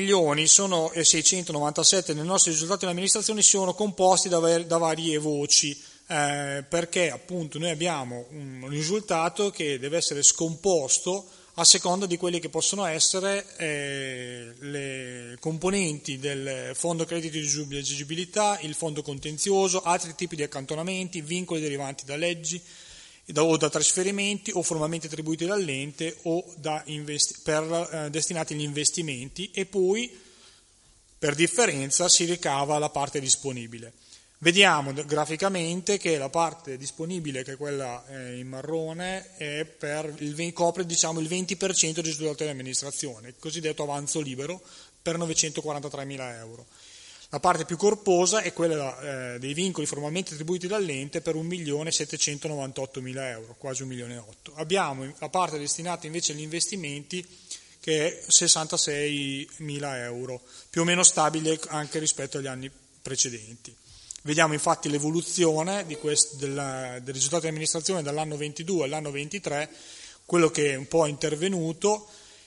4.697.000 nel nostro risultato di amministrazione sono composti da varie voci, perché appunto noi abbiamo un risultato che deve essere scomposto a seconda di quelle che possono essere le componenti del fondo credito di esiggibilità, il fondo contenzioso, altri tipi di accantonamenti, vincoli derivanti da leggi o da trasferimenti o formalmente attribuiti dall'ente o destinati agli investimenti, e poi per differenza si ricava la parte disponibile. Vediamo graficamente che la parte disponibile, che è quella in marrone, copre il 20% del risultato di amministrazione, il cosiddetto avanzo libero per 943.000 euro. La parte più corposa è quella dei vincoli formalmente attribuiti dall'ente per 1.798.000 euro, quasi 1.800.000. Abbiamo la parte destinata invece agli investimenti, che è 66.000 euro, più o meno stabile anche rispetto agli anni precedenti. Vediamo infatti l'evoluzione del risultato di amministrazione dall'anno 22 all'anno 23, quello che è un po' intervenuto,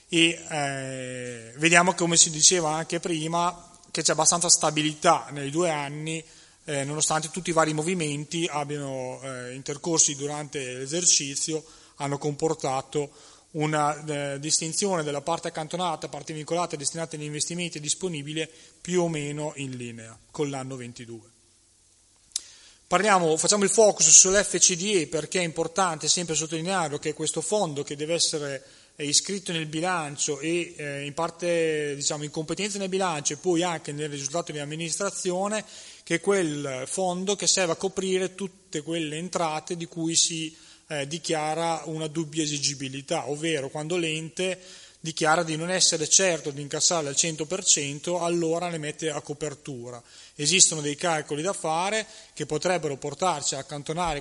e vediamo, come si diceva anche prima, che c'è abbastanza stabilità nei 2 anni, nonostante tutti i vari movimenti abbiano intercorsi durante l'esercizio, hanno comportato una distinzione della parte accantonata, parte vincolata, destinata agli investimenti disponibile più o meno in linea con l'anno 22. Facciamo il focus sull'FCDE, perché è importante sempre sottolineare che questo fondo, che deve essere iscritto nel bilancio e in parte in competenza nel bilancio e poi anche nel risultato di amministrazione, che è quel fondo che serve a coprire tutte quelle entrate di cui si dichiara una dubbia esigibilità, ovvero quando l'ente dichiara di non essere certo di incassare al 100%, allora le mette a copertura. Esistono dei calcoli da fare che dovrebbero portarci a accantonare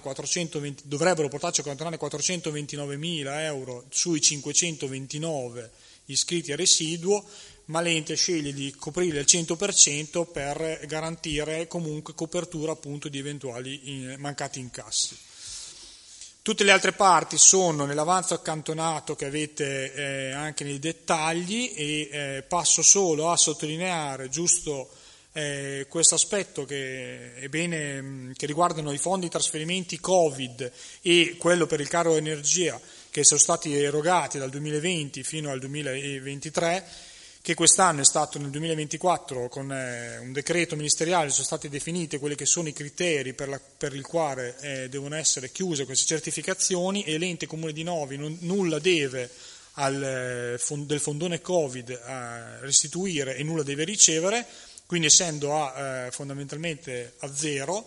429.000 euro sui 529 iscritti a residuo, ma l'ente sceglie di coprire il 100% per garantire comunque copertura appunto di eventuali mancati incassi. Tutte le altre parti sono nell'avanzo accantonato che avete anche nei dettagli, e passo solo a sottolineare giusto questo aspetto che è bene, che riguardano i fondi di trasferimenti Covid e quello per il caro energia che sono stati erogati dal 2020 fino al 2023, che quest'anno è stato nel 2024 con un decreto ministeriale sono stati definiti quelli che sono i criteri per il quale devono essere chiuse queste certificazioni, e l'ente Comune di Novi nulla deve del fondone Covid a restituire e nulla deve ricevere, quindi essendo fondamentalmente a zero,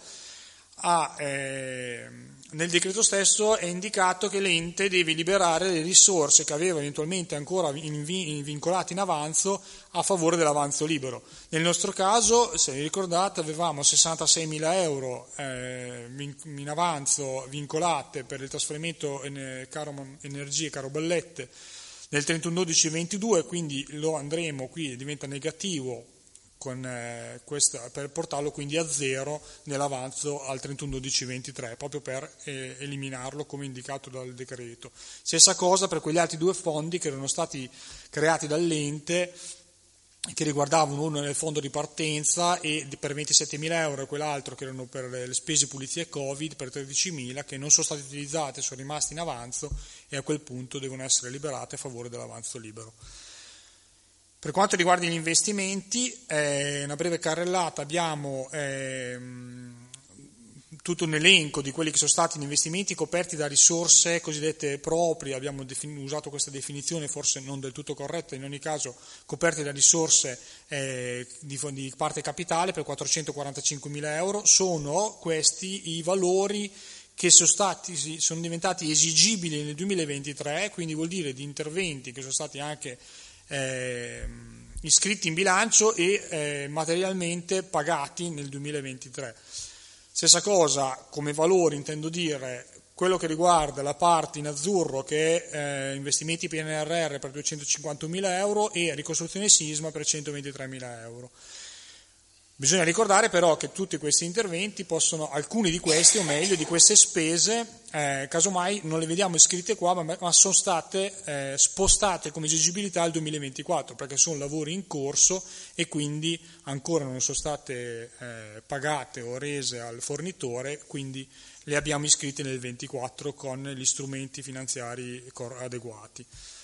nel decreto stesso è indicato che l'ente deve liberare le risorse che aveva eventualmente ancora vincolate in avanzo a favore dell'avanzo libero. Nel nostro caso, se vi ricordate, avevamo 66.000 euro in avanzo vincolate per il trasferimento caro energie, caro bollette nel 31/12/22, quindi lo andremo, qui diventa negativo per portarlo quindi a zero nell'avanzo al 31/12/23, proprio per eliminarlo come indicato dal decreto. Stessa cosa per quegli altri 2 fondi che erano stati creati dall'ente, che riguardavano uno nel fondo di partenza e per 27.000 euro e quell'altro che erano per le spese pulizie Covid per 13.000, che non sono state utilizzate, sono rimasti in avanzo e a quel punto devono essere liberate a favore dell'avanzo libero. Per quanto riguarda gli investimenti, una breve carrellata, abbiamo tutto un elenco di quelli che sono stati gli investimenti coperti da risorse cosiddette proprie, abbiamo usato questa definizione forse non del tutto corretta, in ogni caso coperti da risorse di parte capitale per 445.000 euro, sono questi i valori che sono diventati esigibili nel 2023, quindi vuol dire di interventi che sono stati anche iscritti in bilancio e materialmente pagati nel 2023. Stessa cosa come valori, intendo dire quello che riguarda la parte in azzurro che è investimenti PNRR per 250.000 euro e ricostruzione sisma per 123.000 euro. Bisogna ricordare però che tutti questi interventi alcuni di questi, o meglio di queste spese, casomai non le vediamo iscritte qua, ma sono state spostate come esigibilità al 2024, perché sono lavori in corso e quindi ancora non sono state pagate o rese al fornitore, quindi le abbiamo iscritte nel 2024 con gli strumenti finanziari adeguati.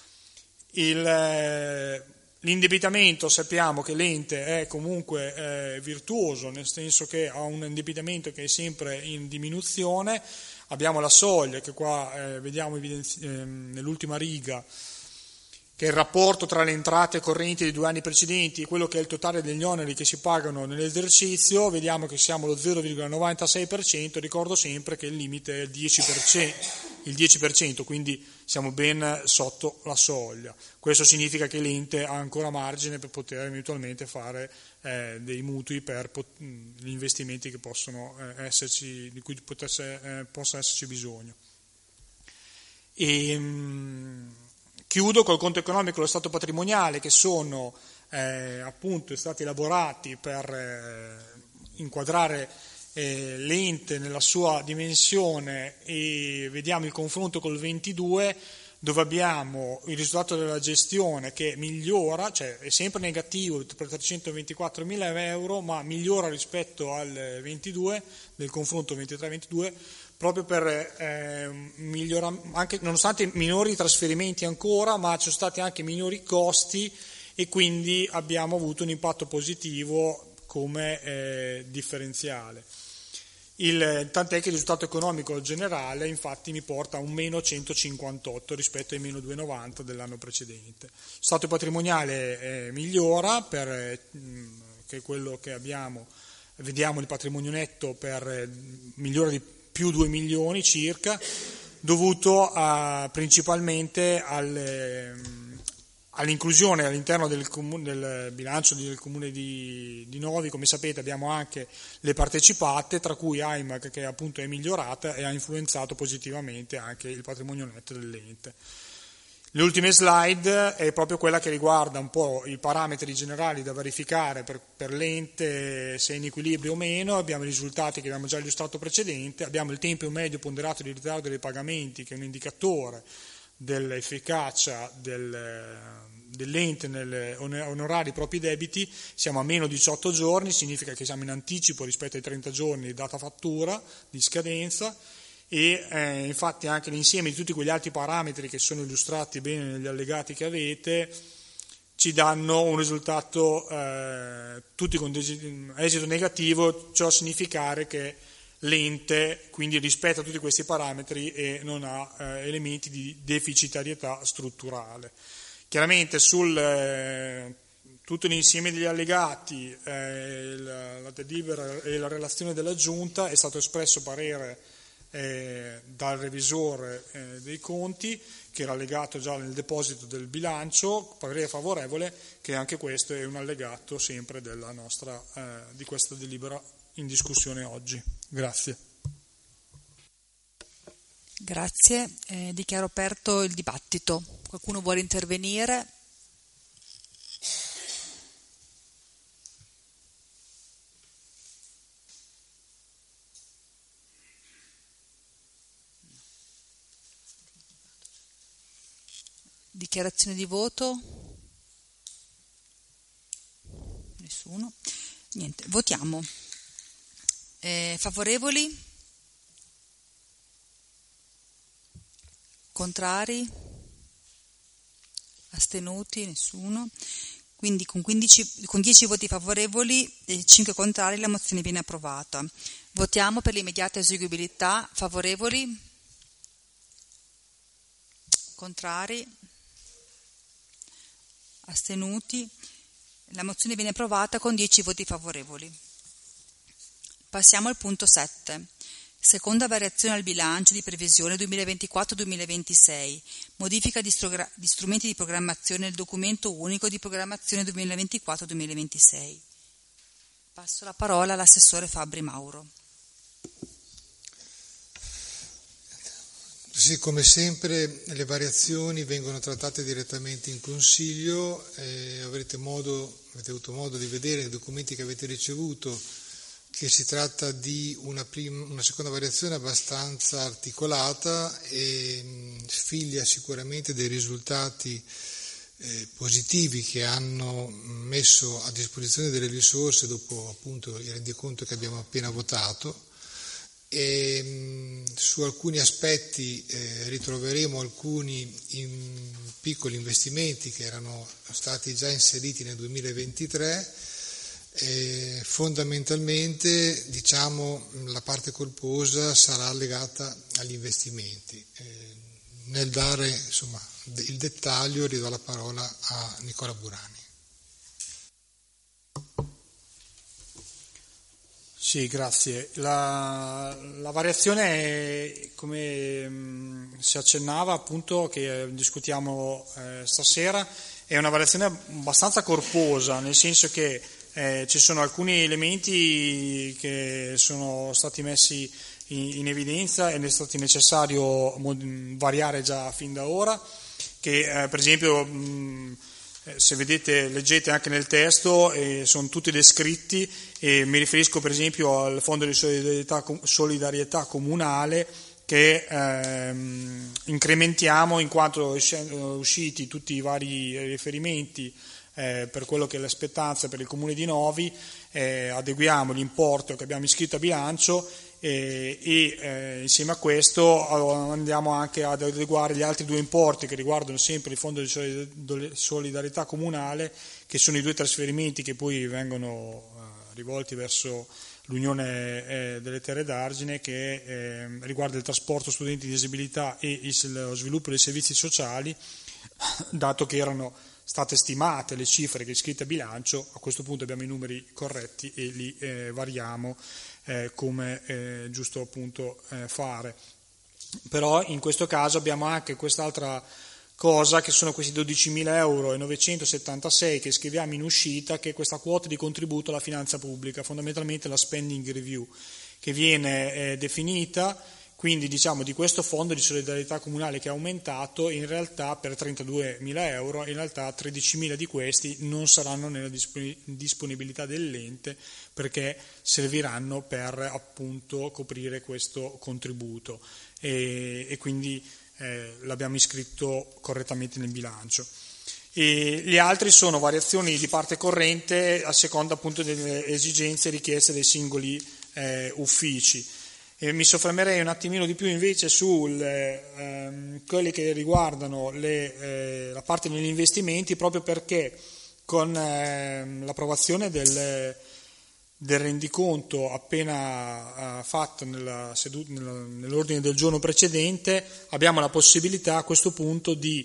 L'indebitamento, sappiamo che l'ente è comunque virtuoso, nel senso che ha un indebitamento che è sempre in diminuzione, abbiamo la soglia che qua vediamo nell'ultima riga, che è il rapporto tra le entrate correnti dei 2 anni precedenti e quello che è il totale degli oneri che si pagano nell'esercizio, vediamo che siamo allo 0,96%, ricordo sempre che il limite è il 10%, quindi siamo ben sotto la soglia. Questo significa che l'ente ha ancora margine per poter eventualmente fare dei mutui per gli investimenti che possono esserci, di cui possa esserci bisogno. Chiudo col conto economico dello stato patrimoniale, che sono appunto stati elaborati per inquadrare l'ente nella sua dimensione, e vediamo il confronto col 22, dove abbiamo il risultato della gestione che migliora, cioè è sempre negativo per 324.000 euro, ma migliora rispetto al 22, del confronto 23-22, proprio per migliorare, anche nonostante minori trasferimenti ancora, ma ci sono stati anche minori costi e quindi abbiamo avuto un impatto positivo come differenziale. Tant'è che il risultato economico generale infatti mi porta a un meno 158 rispetto ai meno 290 dell'anno precedente. Lo stato patrimoniale migliora, che è quello che abbiamo, vediamo il patrimonio netto migliora di più 2 milioni circa, dovuto principalmente all'inclusione all'interno del bilancio del comune di Novi. Come sapete abbiamo anche le partecipate, tra cui AIMAC, che appunto è migliorata e ha influenzato positivamente anche il patrimonio netto dell'ente. Le ultime slide è proprio quella che riguarda un po' i parametri generali da verificare per l'ente, se è in equilibrio o meno. Abbiamo i risultati che abbiamo già illustrato precedente, abbiamo il tempo medio ponderato di ritardo dei pagamenti, che è un indicatore dell'efficacia dell'ente nell'onorare i propri debiti. Siamo a meno 18 giorni, significa che siamo in anticipo rispetto ai 30 giorni di data fattura di scadenza, e infatti anche l'insieme di tutti quegli altri parametri che sono illustrati bene negli allegati che avete ci danno un risultato tutti con esito negativo, ciò a significare che l'ente quindi rispetta tutti questi parametri e non ha elementi di deficitarietà strutturale. Chiaramente tutto l'insieme degli allegati, la delibera e la relazione della Giunta, è stato espresso parere dal revisore dei conti, che era allegato già nel deposito del bilancio, parere favorevole, che anche questo è un allegato sempre di questa delibera in discussione oggi. Grazie. Grazie. Dichiaro aperto il dibattito. Qualcuno vuole intervenire? Dichiarazione di voto? Nessuno? Niente. Votiamo. Favorevoli? Contrari? Astenuti? Nessuno. Quindi con 10 voti favorevoli e 5 contrari la mozione viene approvata. Votiamo per l'immediata eseguibilità. Favorevoli? Contrari? Astenuti? La mozione viene approvata con 10 voti favorevoli. Passiamo al punto 7. Seconda variazione al bilancio di previsione 2024-2026. Modifica di strumenti di programmazione del documento unico di programmazione 2024-2026. Passo la parola all'assessore Fabbri Mauro. Sì, come sempre le variazioni vengono trattate direttamente in Consiglio, avete avuto modo di vedere nei documenti che avete ricevuto che si tratta di una seconda variazione abbastanza articolata e figlia sicuramente dei risultati positivi che hanno messo a disposizione delle risorse dopo appunto il rendiconto che abbiamo appena votato. E su alcuni aspetti ritroveremo alcuni piccoli investimenti che erano stati già inseriti nel 2023. Fondamentalmente la parte corposa sarà legata agli investimenti. Nel dare il dettaglio ridò la parola a Nicola Burani. Sì, grazie. La variazione è, come si accennava appunto che discutiamo stasera, è una variazione abbastanza corposa, nel senso che ci sono alcuni elementi che sono stati messi in evidenza ed è stato necessario variare già fin da ora, che per esempio se leggete anche nel testo, sono tutti descritti, e mi riferisco per esempio al Fondo di solidarietà comunale che incrementiamo in quanto usciti tutti i vari riferimenti per quello che è le spettanze per il Comune di Novi, adeguiamo l'importo che abbiamo iscritto a bilancio e insieme a questo andiamo anche ad adeguare gli altri due importi che riguardano sempre il Fondo di solidarietà comunale, che sono i due trasferimenti che poi vengono rivolti verso l'Unione delle Terre d'Argine, che riguarda il trasporto studenti di disabilità e lo sviluppo dei servizi sociali, dato che erano state stimate le cifre che iscritte a bilancio. A questo punto abbiamo i numeri corretti e li variamo come è giusto appunto fare. Però in questo caso abbiamo anche quest'altra cosa, che sono questi 12.976 che scriviamo in uscita, che è questa quota di contributo alla finanza pubblica, fondamentalmente la spending review, che viene definita. Quindi di questo fondo di solidarietà comunale che è aumentato in realtà per 32.000 euro, in realtà 13.000 di questi non saranno nella disponibilità dell'ente, perché serviranno per appunto coprire questo contributo e quindi l'abbiamo iscritto correttamente nel bilancio. E gli altri sono variazioni di parte corrente a seconda appunto delle esigenze richieste dai singoli uffici. Mi soffermerei un attimino di più invece su quelli che riguardano la parte degli investimenti, proprio perché con l'approvazione del rendiconto appena fatto nell'ordine del giorno precedente abbiamo la possibilità a questo punto di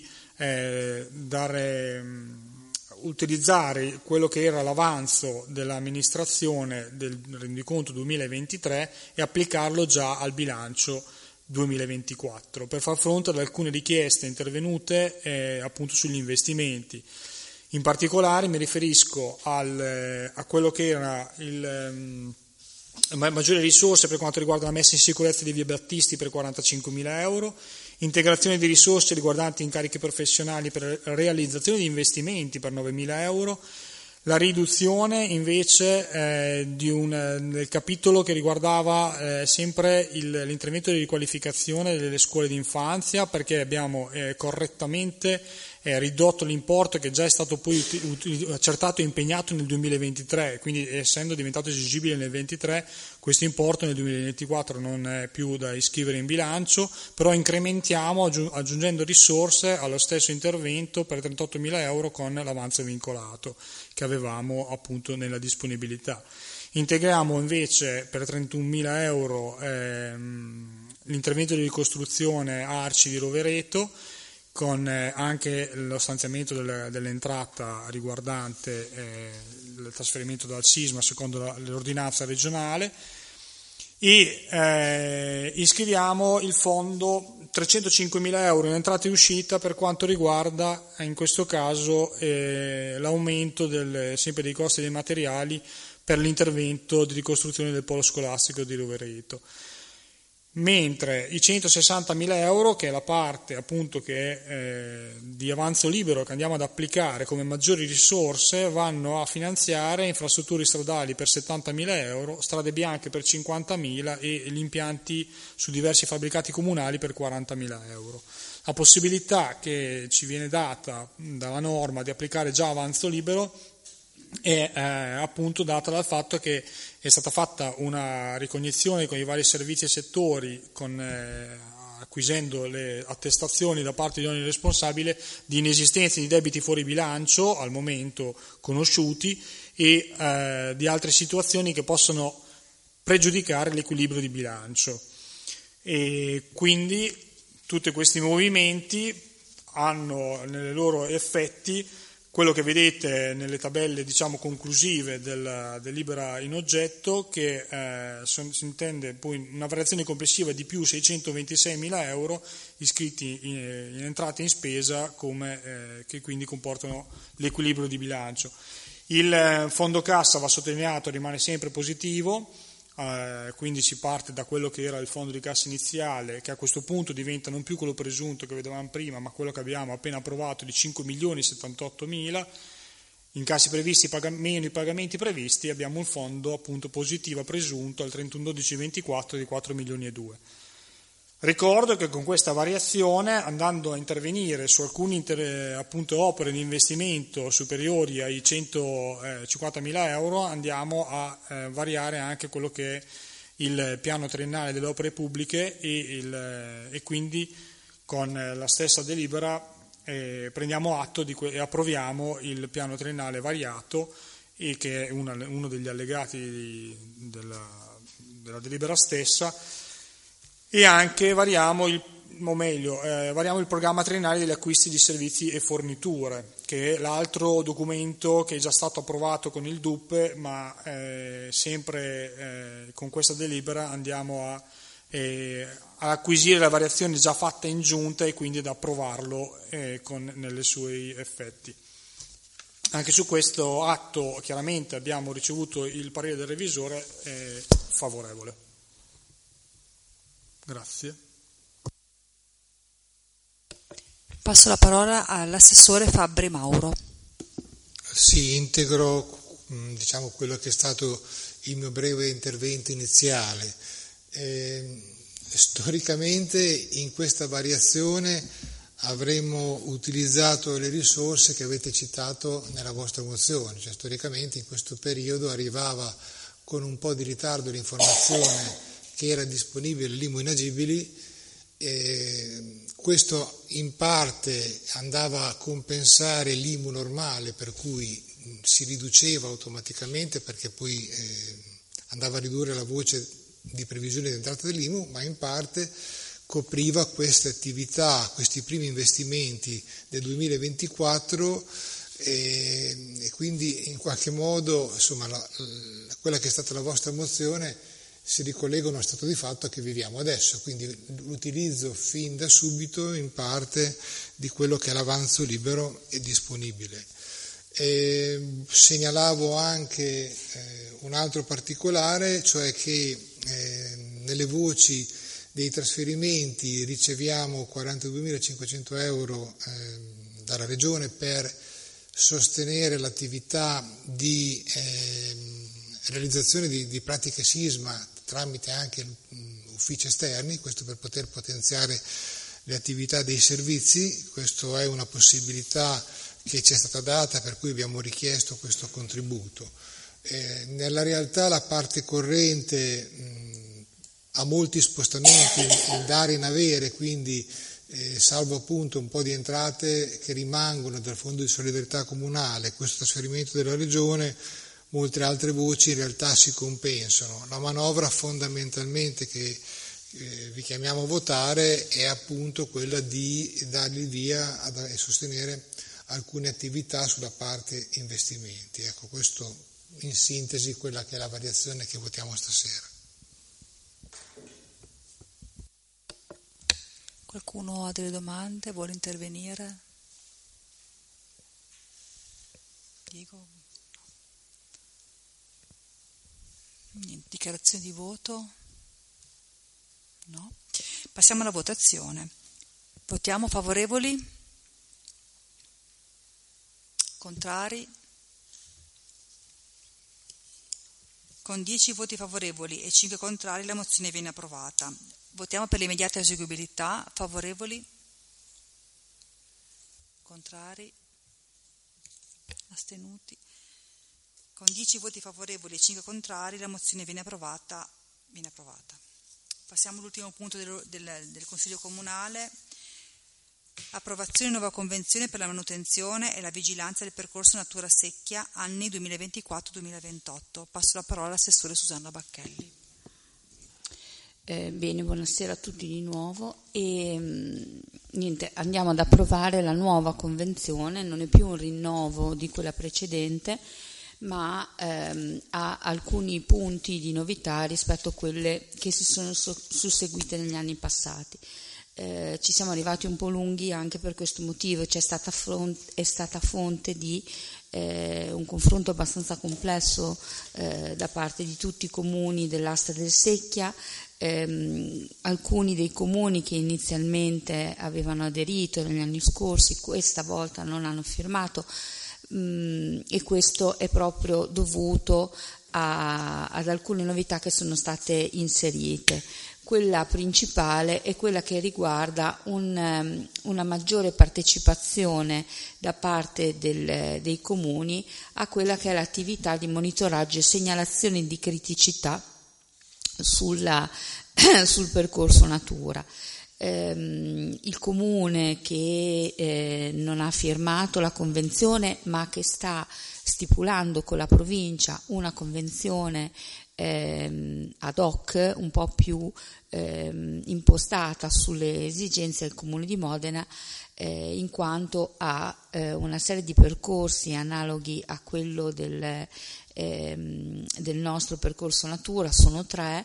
utilizzare quello che era l'avanzo dell'amministrazione del rendiconto 2023 e applicarlo già al bilancio 2024 per far fronte ad alcune richieste intervenute appunto sugli investimenti. In particolare mi riferisco a quello che era maggiori risorse per quanto riguarda la messa in sicurezza di Via Battisti per 45.000 euro, integrazione di risorse riguardanti incarichi professionali per realizzazione di investimenti per 9.000 euro, la riduzione invece del capitolo che riguardava sempre l'incremento di riqualificazione delle scuole d'infanzia, perché abbiamo correttamente è ridotto l'importo che già è stato poi accertato e impegnato nel 2023, quindi essendo diventato esigibile nel 2023, questo importo nel 2024 non è più da iscrivere in bilancio, però incrementiamo aggiungendo risorse allo stesso intervento per 38.000 euro con l'avanzo vincolato che avevamo appunto nella disponibilità. Integriamo invece per 31.000 euro l'intervento di ricostruzione Arci di Rovereto, con anche lo stanziamento dell'entrata riguardante il trasferimento dal sisma secondo l'ordinanza regionale, e iscriviamo il fondo 305.000 euro in entrata e uscita per quanto riguarda in questo caso l'aumento sempre dei costi dei materiali per l'intervento di ricostruzione del polo scolastico di Rovereto. Mentre i 160.000 euro, che è la parte appunto che è di avanzo libero che andiamo ad applicare come maggiori risorse, vanno a finanziare infrastrutture stradali per 70.000 euro, strade bianche per 50.000 e gli impianti su diversi fabbricati comunali per 40.000 euro. La possibilità che ci viene data dalla norma di applicare già avanzo libero è appunto data dal fatto che è stata fatta una ricognizione con i vari servizi e settori, acquisendo le attestazioni da parte di ogni responsabile di inesistenza di debiti fuori bilancio al momento conosciuti e di altre situazioni che possono pregiudicare l'equilibrio di bilancio. E quindi tutti questi movimenti hanno nelle loro effetti quello che vedete nelle tabelle conclusive del delibera in oggetto, che si intende poi una variazione complessiva di più 626.000 euro iscritti in entrate e in spesa, che quindi comportano l'equilibrio di bilancio. Il fondo cassa, va sottolineato, rimane sempre positivo. Quindi si parte da quello che era il fondo di cassa iniziale, che a questo punto diventa non più quello presunto che vedevamo prima, ma quello che abbiamo appena approvato di 5.078.000. In casi previsti meno i pagamenti previsti, abbiamo un fondo appunto positivo presunto al 31/12/24 di 4.200.000. Ricordo che con questa variazione, andando a intervenire su alcune appunto opere di investimento superiori ai 150.000 euro, andiamo a variare anche quello che è il piano triennale delle opere pubbliche e quindi con la stessa delibera prendiamo atto e approviamo il piano triennale variato, e che è uno degli allegati della delibera stessa. E anche variamo il programma triennale degli acquisti di servizi e forniture, che è l'altro documento che è già stato approvato con il DUP, ma sempre con questa delibera andiamo ad acquisire la variazione già fatta in giunta e quindi ad approvarlo nei suoi effetti. Anche su questo atto chiaramente abbiamo ricevuto il parere del revisore favorevole. Grazie. Passo la parola all'assessore Fabbri Mauro. Sì, integro quello che è stato il mio breve intervento iniziale. Storicamente in questa variazione avremmo utilizzato le risorse che avete citato nella vostra mozione, cioè storicamente in questo periodo arrivava con un po' di ritardo l'informazione che era disponibile l'IMU inagibili, questo in parte andava a compensare l'IMU normale, per cui si riduceva automaticamente perché poi andava a ridurre la voce di previsione di entrata dell'IMU, ma in parte copriva queste attività, questi primi investimenti del 2024 e quindi in qualche modo quella che è stata la vostra mozione si ricollega a uno stato di fatto che viviamo adesso, quindi l'utilizzo fin da subito in parte di quello che è l'avanzo libero e disponibile. Segnalavo anche un altro particolare, cioè che nelle voci dei trasferimenti riceviamo 42.500 euro dalla Regione per sostenere l'attività di realizzazione di pratiche sisma tramite anche uffici esterni, questo per poter potenziare le attività dei servizi. Questa è una possibilità che ci è stata data, per cui abbiamo richiesto questo contributo. Nella realtà la parte corrente ha molti spostamenti in dare e in avere, quindi salvo appunto un po' di entrate che rimangono dal Fondo di solidarietà comunale, questo trasferimento della Regione, molte altre voci in realtà si compensano. La manovra fondamentalmente che vi chiamiamo a votare è appunto quella di dargli via e sostenere alcune attività sulla parte investimenti. Ecco, questo in sintesi quella che è la variazione che votiamo stasera. Qualcuno ha delle domande? Vuole intervenire? Diego? Niente. Dichiarazione di voto? No. Passiamo alla votazione. Votiamo favorevoli? Contrari? Con 10 voti favorevoli e 5 contrari la mozione viene approvata. Votiamo per l'immediata eseguibilità. Favorevoli? Contrari? Astenuti? Con 10 voti favorevoli e 5 contrari la mozione viene approvata. Passiamo all'ultimo punto del Consiglio Comunale. Approvazione di nuova convenzione per la manutenzione e la vigilanza del percorso Natura Secchia anni 2024-2028. Passo la parola all'assessore Susanna Bacchelli. Bene, buonasera a tutti di nuovo. Andiamo ad approvare la nuova convenzione, non è più un rinnovo di quella precedente, ma ha alcuni punti di novità rispetto a quelle che si sono susseguite negli anni passati. Ci siamo arrivati un po' lunghi anche per questo motivo, è stata fonte di un confronto abbastanza complesso da parte di tutti i comuni dell'asta del Secchia. Alcuni dei comuni che inizialmente avevano aderito negli anni scorsi questa volta non hanno firmato, e questo è proprio dovuto ad alcune novità che sono state inserite. Quella principale è quella che riguarda una maggiore partecipazione da parte dei comuni a quella che è l'attività di monitoraggio e segnalazione di criticità sul percorso Natura. Il comune che non ha firmato la convenzione ma che sta stipulando con la provincia una convenzione ad hoc un po' più impostata sulle esigenze del Comune di Modena, in quanto ha una serie di percorsi analoghi a quello del nostro percorso Natura, sono 3,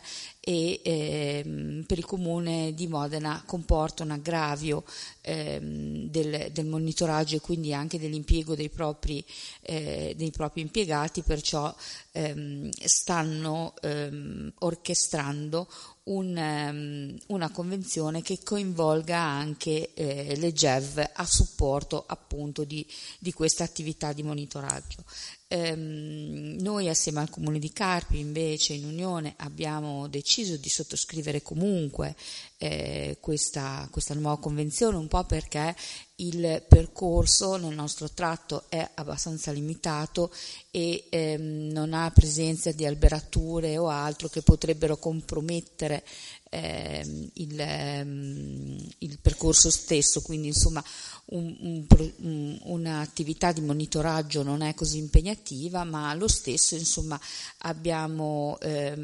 e per il Comune di Modena comporta un aggravio del monitoraggio e quindi anche dell'impiego dei propri impiegati, perciò stanno orchestrando una convenzione che coinvolga anche le GEV a supporto appunto di questa attività di monitoraggio. Noi assieme al Comune di Carpi invece in unione abbiamo deciso di sottoscrivere comunque questa nuova convenzione, un po' perché il percorso nel nostro tratto è abbastanza limitato e non ha presenza di alberature o altro che potrebbero compromettere il percorso stesso, quindi insomma un'attività di monitoraggio non è così impegnativa, ma lo stesso insomma abbiamo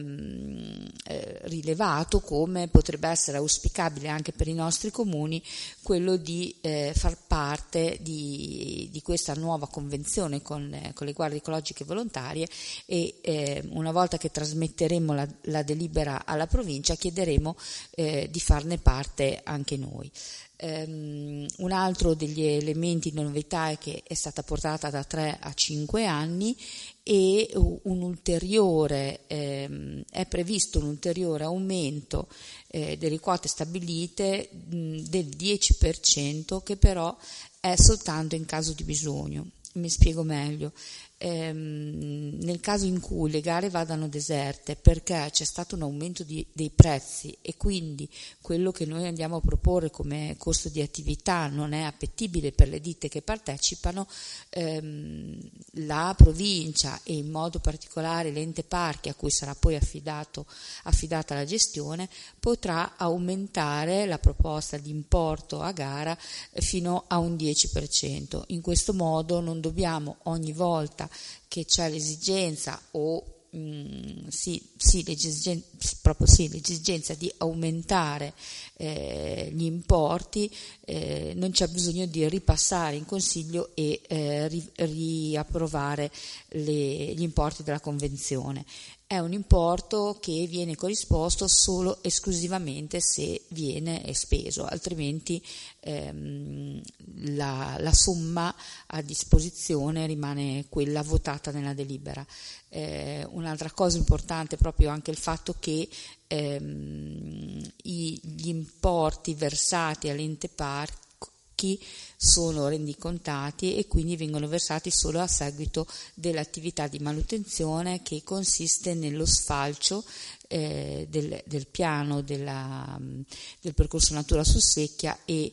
rilevato come potrebbe essere auspicabile anche per i nostri comuni quello di far parte di questa nuova convenzione con le guardie ecologiche volontarie, e una volta che trasmetteremo la delibera alla provincia chiederemo di farne parte anche noi. Un altro degli elementi di novità è che è stata portata da 3 a 5 anni e è previsto un ulteriore aumento delle quote stabilite del 10%, che però è soltanto in caso di bisogno. Mi spiego meglio. nel caso in cui le gare vadano deserte perché c'è stato un aumento dei prezzi e quindi quello che noi andiamo a proporre come costo di attività non è appetibile per le ditte che partecipano, la provincia e in modo particolare l'ente parchi a cui sarà poi affidata la gestione potrà aumentare la proposta di importo a gara fino a un 10%. In questo modo non dobbiamo ogni volta che c'è l'esigenza l'esigenza di aumentare gli importi, non c'è bisogno di ripassare in Consiglio e riapprovare gli importi della Convenzione. È un importo che viene corrisposto solo esclusivamente se viene speso, altrimenti la somma a disposizione rimane quella votata nella delibera. Un'altra cosa importante è proprio anche il fatto che gli importi versati all'ente parchi sono rendicontati e quindi vengono versati solo a seguito dell'attività di manutenzione che consiste nello sfalcio del piano del percorso Natura Sussecchia e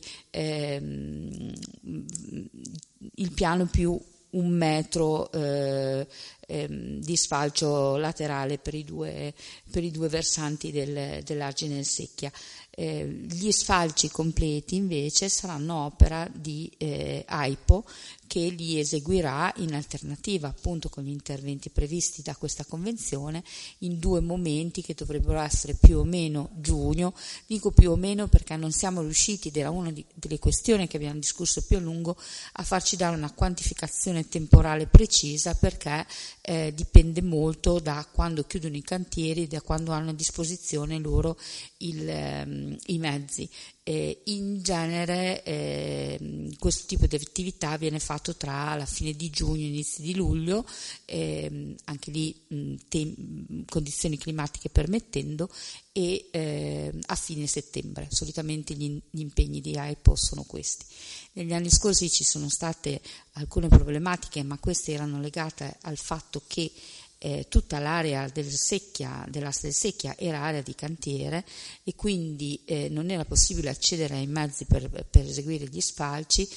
il piano più 1 metro di sfalcio laterale per i due versanti dell'Argine Secchia. Gli sfalci completi invece saranno opera di AIPO che li eseguirà in alternativa appunto con gli interventi previsti da questa convenzione in 2 momenti che dovrebbero essere più o meno giugno. Dico più o meno perché non siamo riusciti, era una delle questioni che abbiamo discusso più a lungo, a farci dare una quantificazione temporale precisa perché dipende molto da quando chiudono i cantieri, da quando hanno a disposizione loro i mezzi. In genere questo tipo di attività viene fatto tra la fine di giugno e inizi di luglio, anche lì condizioni climatiche permettendo, e a fine settembre. Solitamente gli impegni di AIPO sono questi. Negli anni scorsi ci sono state alcune problematiche, ma queste erano legate al fatto che tutta l'area dell'asta del Secchia era area di cantiere e quindi non era possibile accedere ai mezzi per eseguire gli sfalci.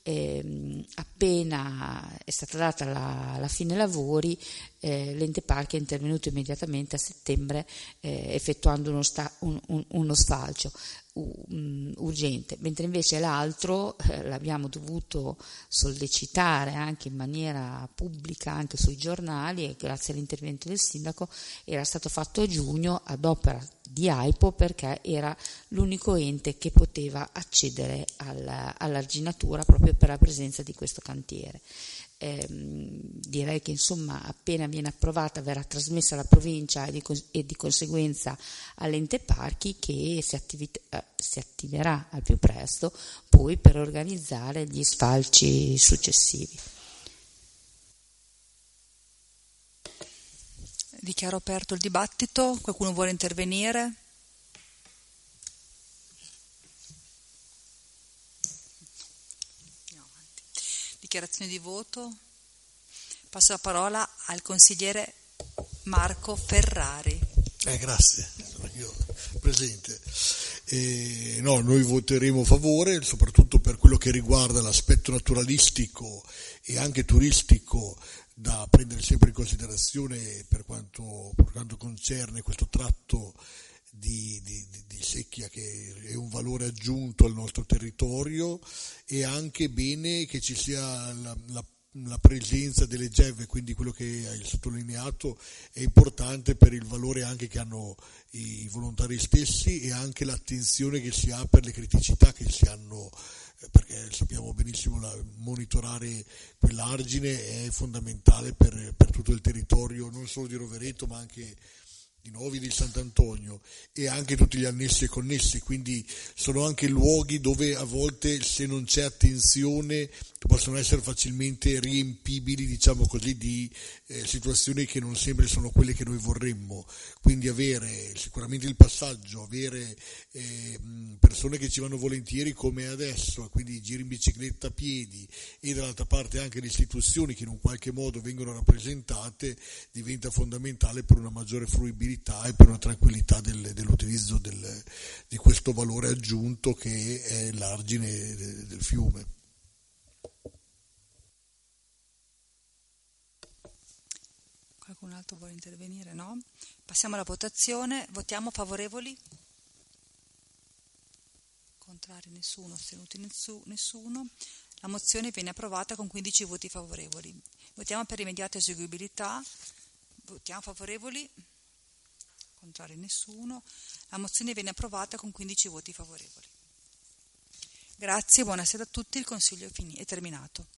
Appena è stata data la fine lavori, l'ente parchi è intervenuto immediatamente a settembre effettuando uno sfalcio urgente, mentre invece l'altro l'abbiamo dovuto sollecitare anche in maniera pubblica, anche sui giornali, e grazie all'intervento del sindaco era stato fatto a giugno ad opera di AIPO perché era l'unico ente che poteva accedere all'arginatura proprio per la presenza di questo cantiere. Direi che insomma appena viene approvata verrà trasmessa alla provincia e di conseguenza all'ente parchi che si attiverà al più presto poi per organizzare gli sfalci successivi. Dichiaro aperto il dibattito. Qualcuno vuole intervenire? Dichiarazione di voto. Passo la parola al consigliere Marco Ferrari. Grazie, sono io presente. Noi voteremo a favore, soprattutto per quello che riguarda l'aspetto naturalistico e anche turistico da prendere sempre in considerazione per quanto concerne questo tratto di Secchia, che è un valore aggiunto al nostro territorio, e anche bene che ci sia la presenza delle GEV, quindi quello che hai sottolineato è importante per il valore anche che hanno i volontari stessi e anche l'attenzione che si ha per le criticità che si hanno, perché sappiamo benissimo monitorare quell'argine è fondamentale per tutto il territorio, non solo di Rovereto ma anche di Novi, di Sant'Antonio e anche tutti gli annessi e connessi, quindi sono anche luoghi dove a volte, se non c'è attenzione, che possono essere facilmente riempibili, diciamo così, di situazioni che non sempre sono quelle che noi vorremmo. Quindi avere sicuramente il passaggio, avere persone che ci vanno volentieri come adesso, quindi giri in bicicletta a piedi, e dall'altra parte anche le istituzioni che in un qualche modo vengono rappresentate, diventa fondamentale per una maggiore fruibilità e per una tranquillità dell'utilizzo di questo valore aggiunto che è l'argine del fiume. Qualcun altro vuole intervenire? No? Passiamo alla votazione. Votiamo favorevoli? Contrari nessuno, astenuti nessuno. La mozione viene approvata con 15 voti favorevoli. Votiamo per immediata eseguibilità. Votiamo favorevoli? Contrari nessuno. La mozione viene approvata con 15 voti favorevoli. Grazie, buonasera a tutti. Il Consiglio è terminato.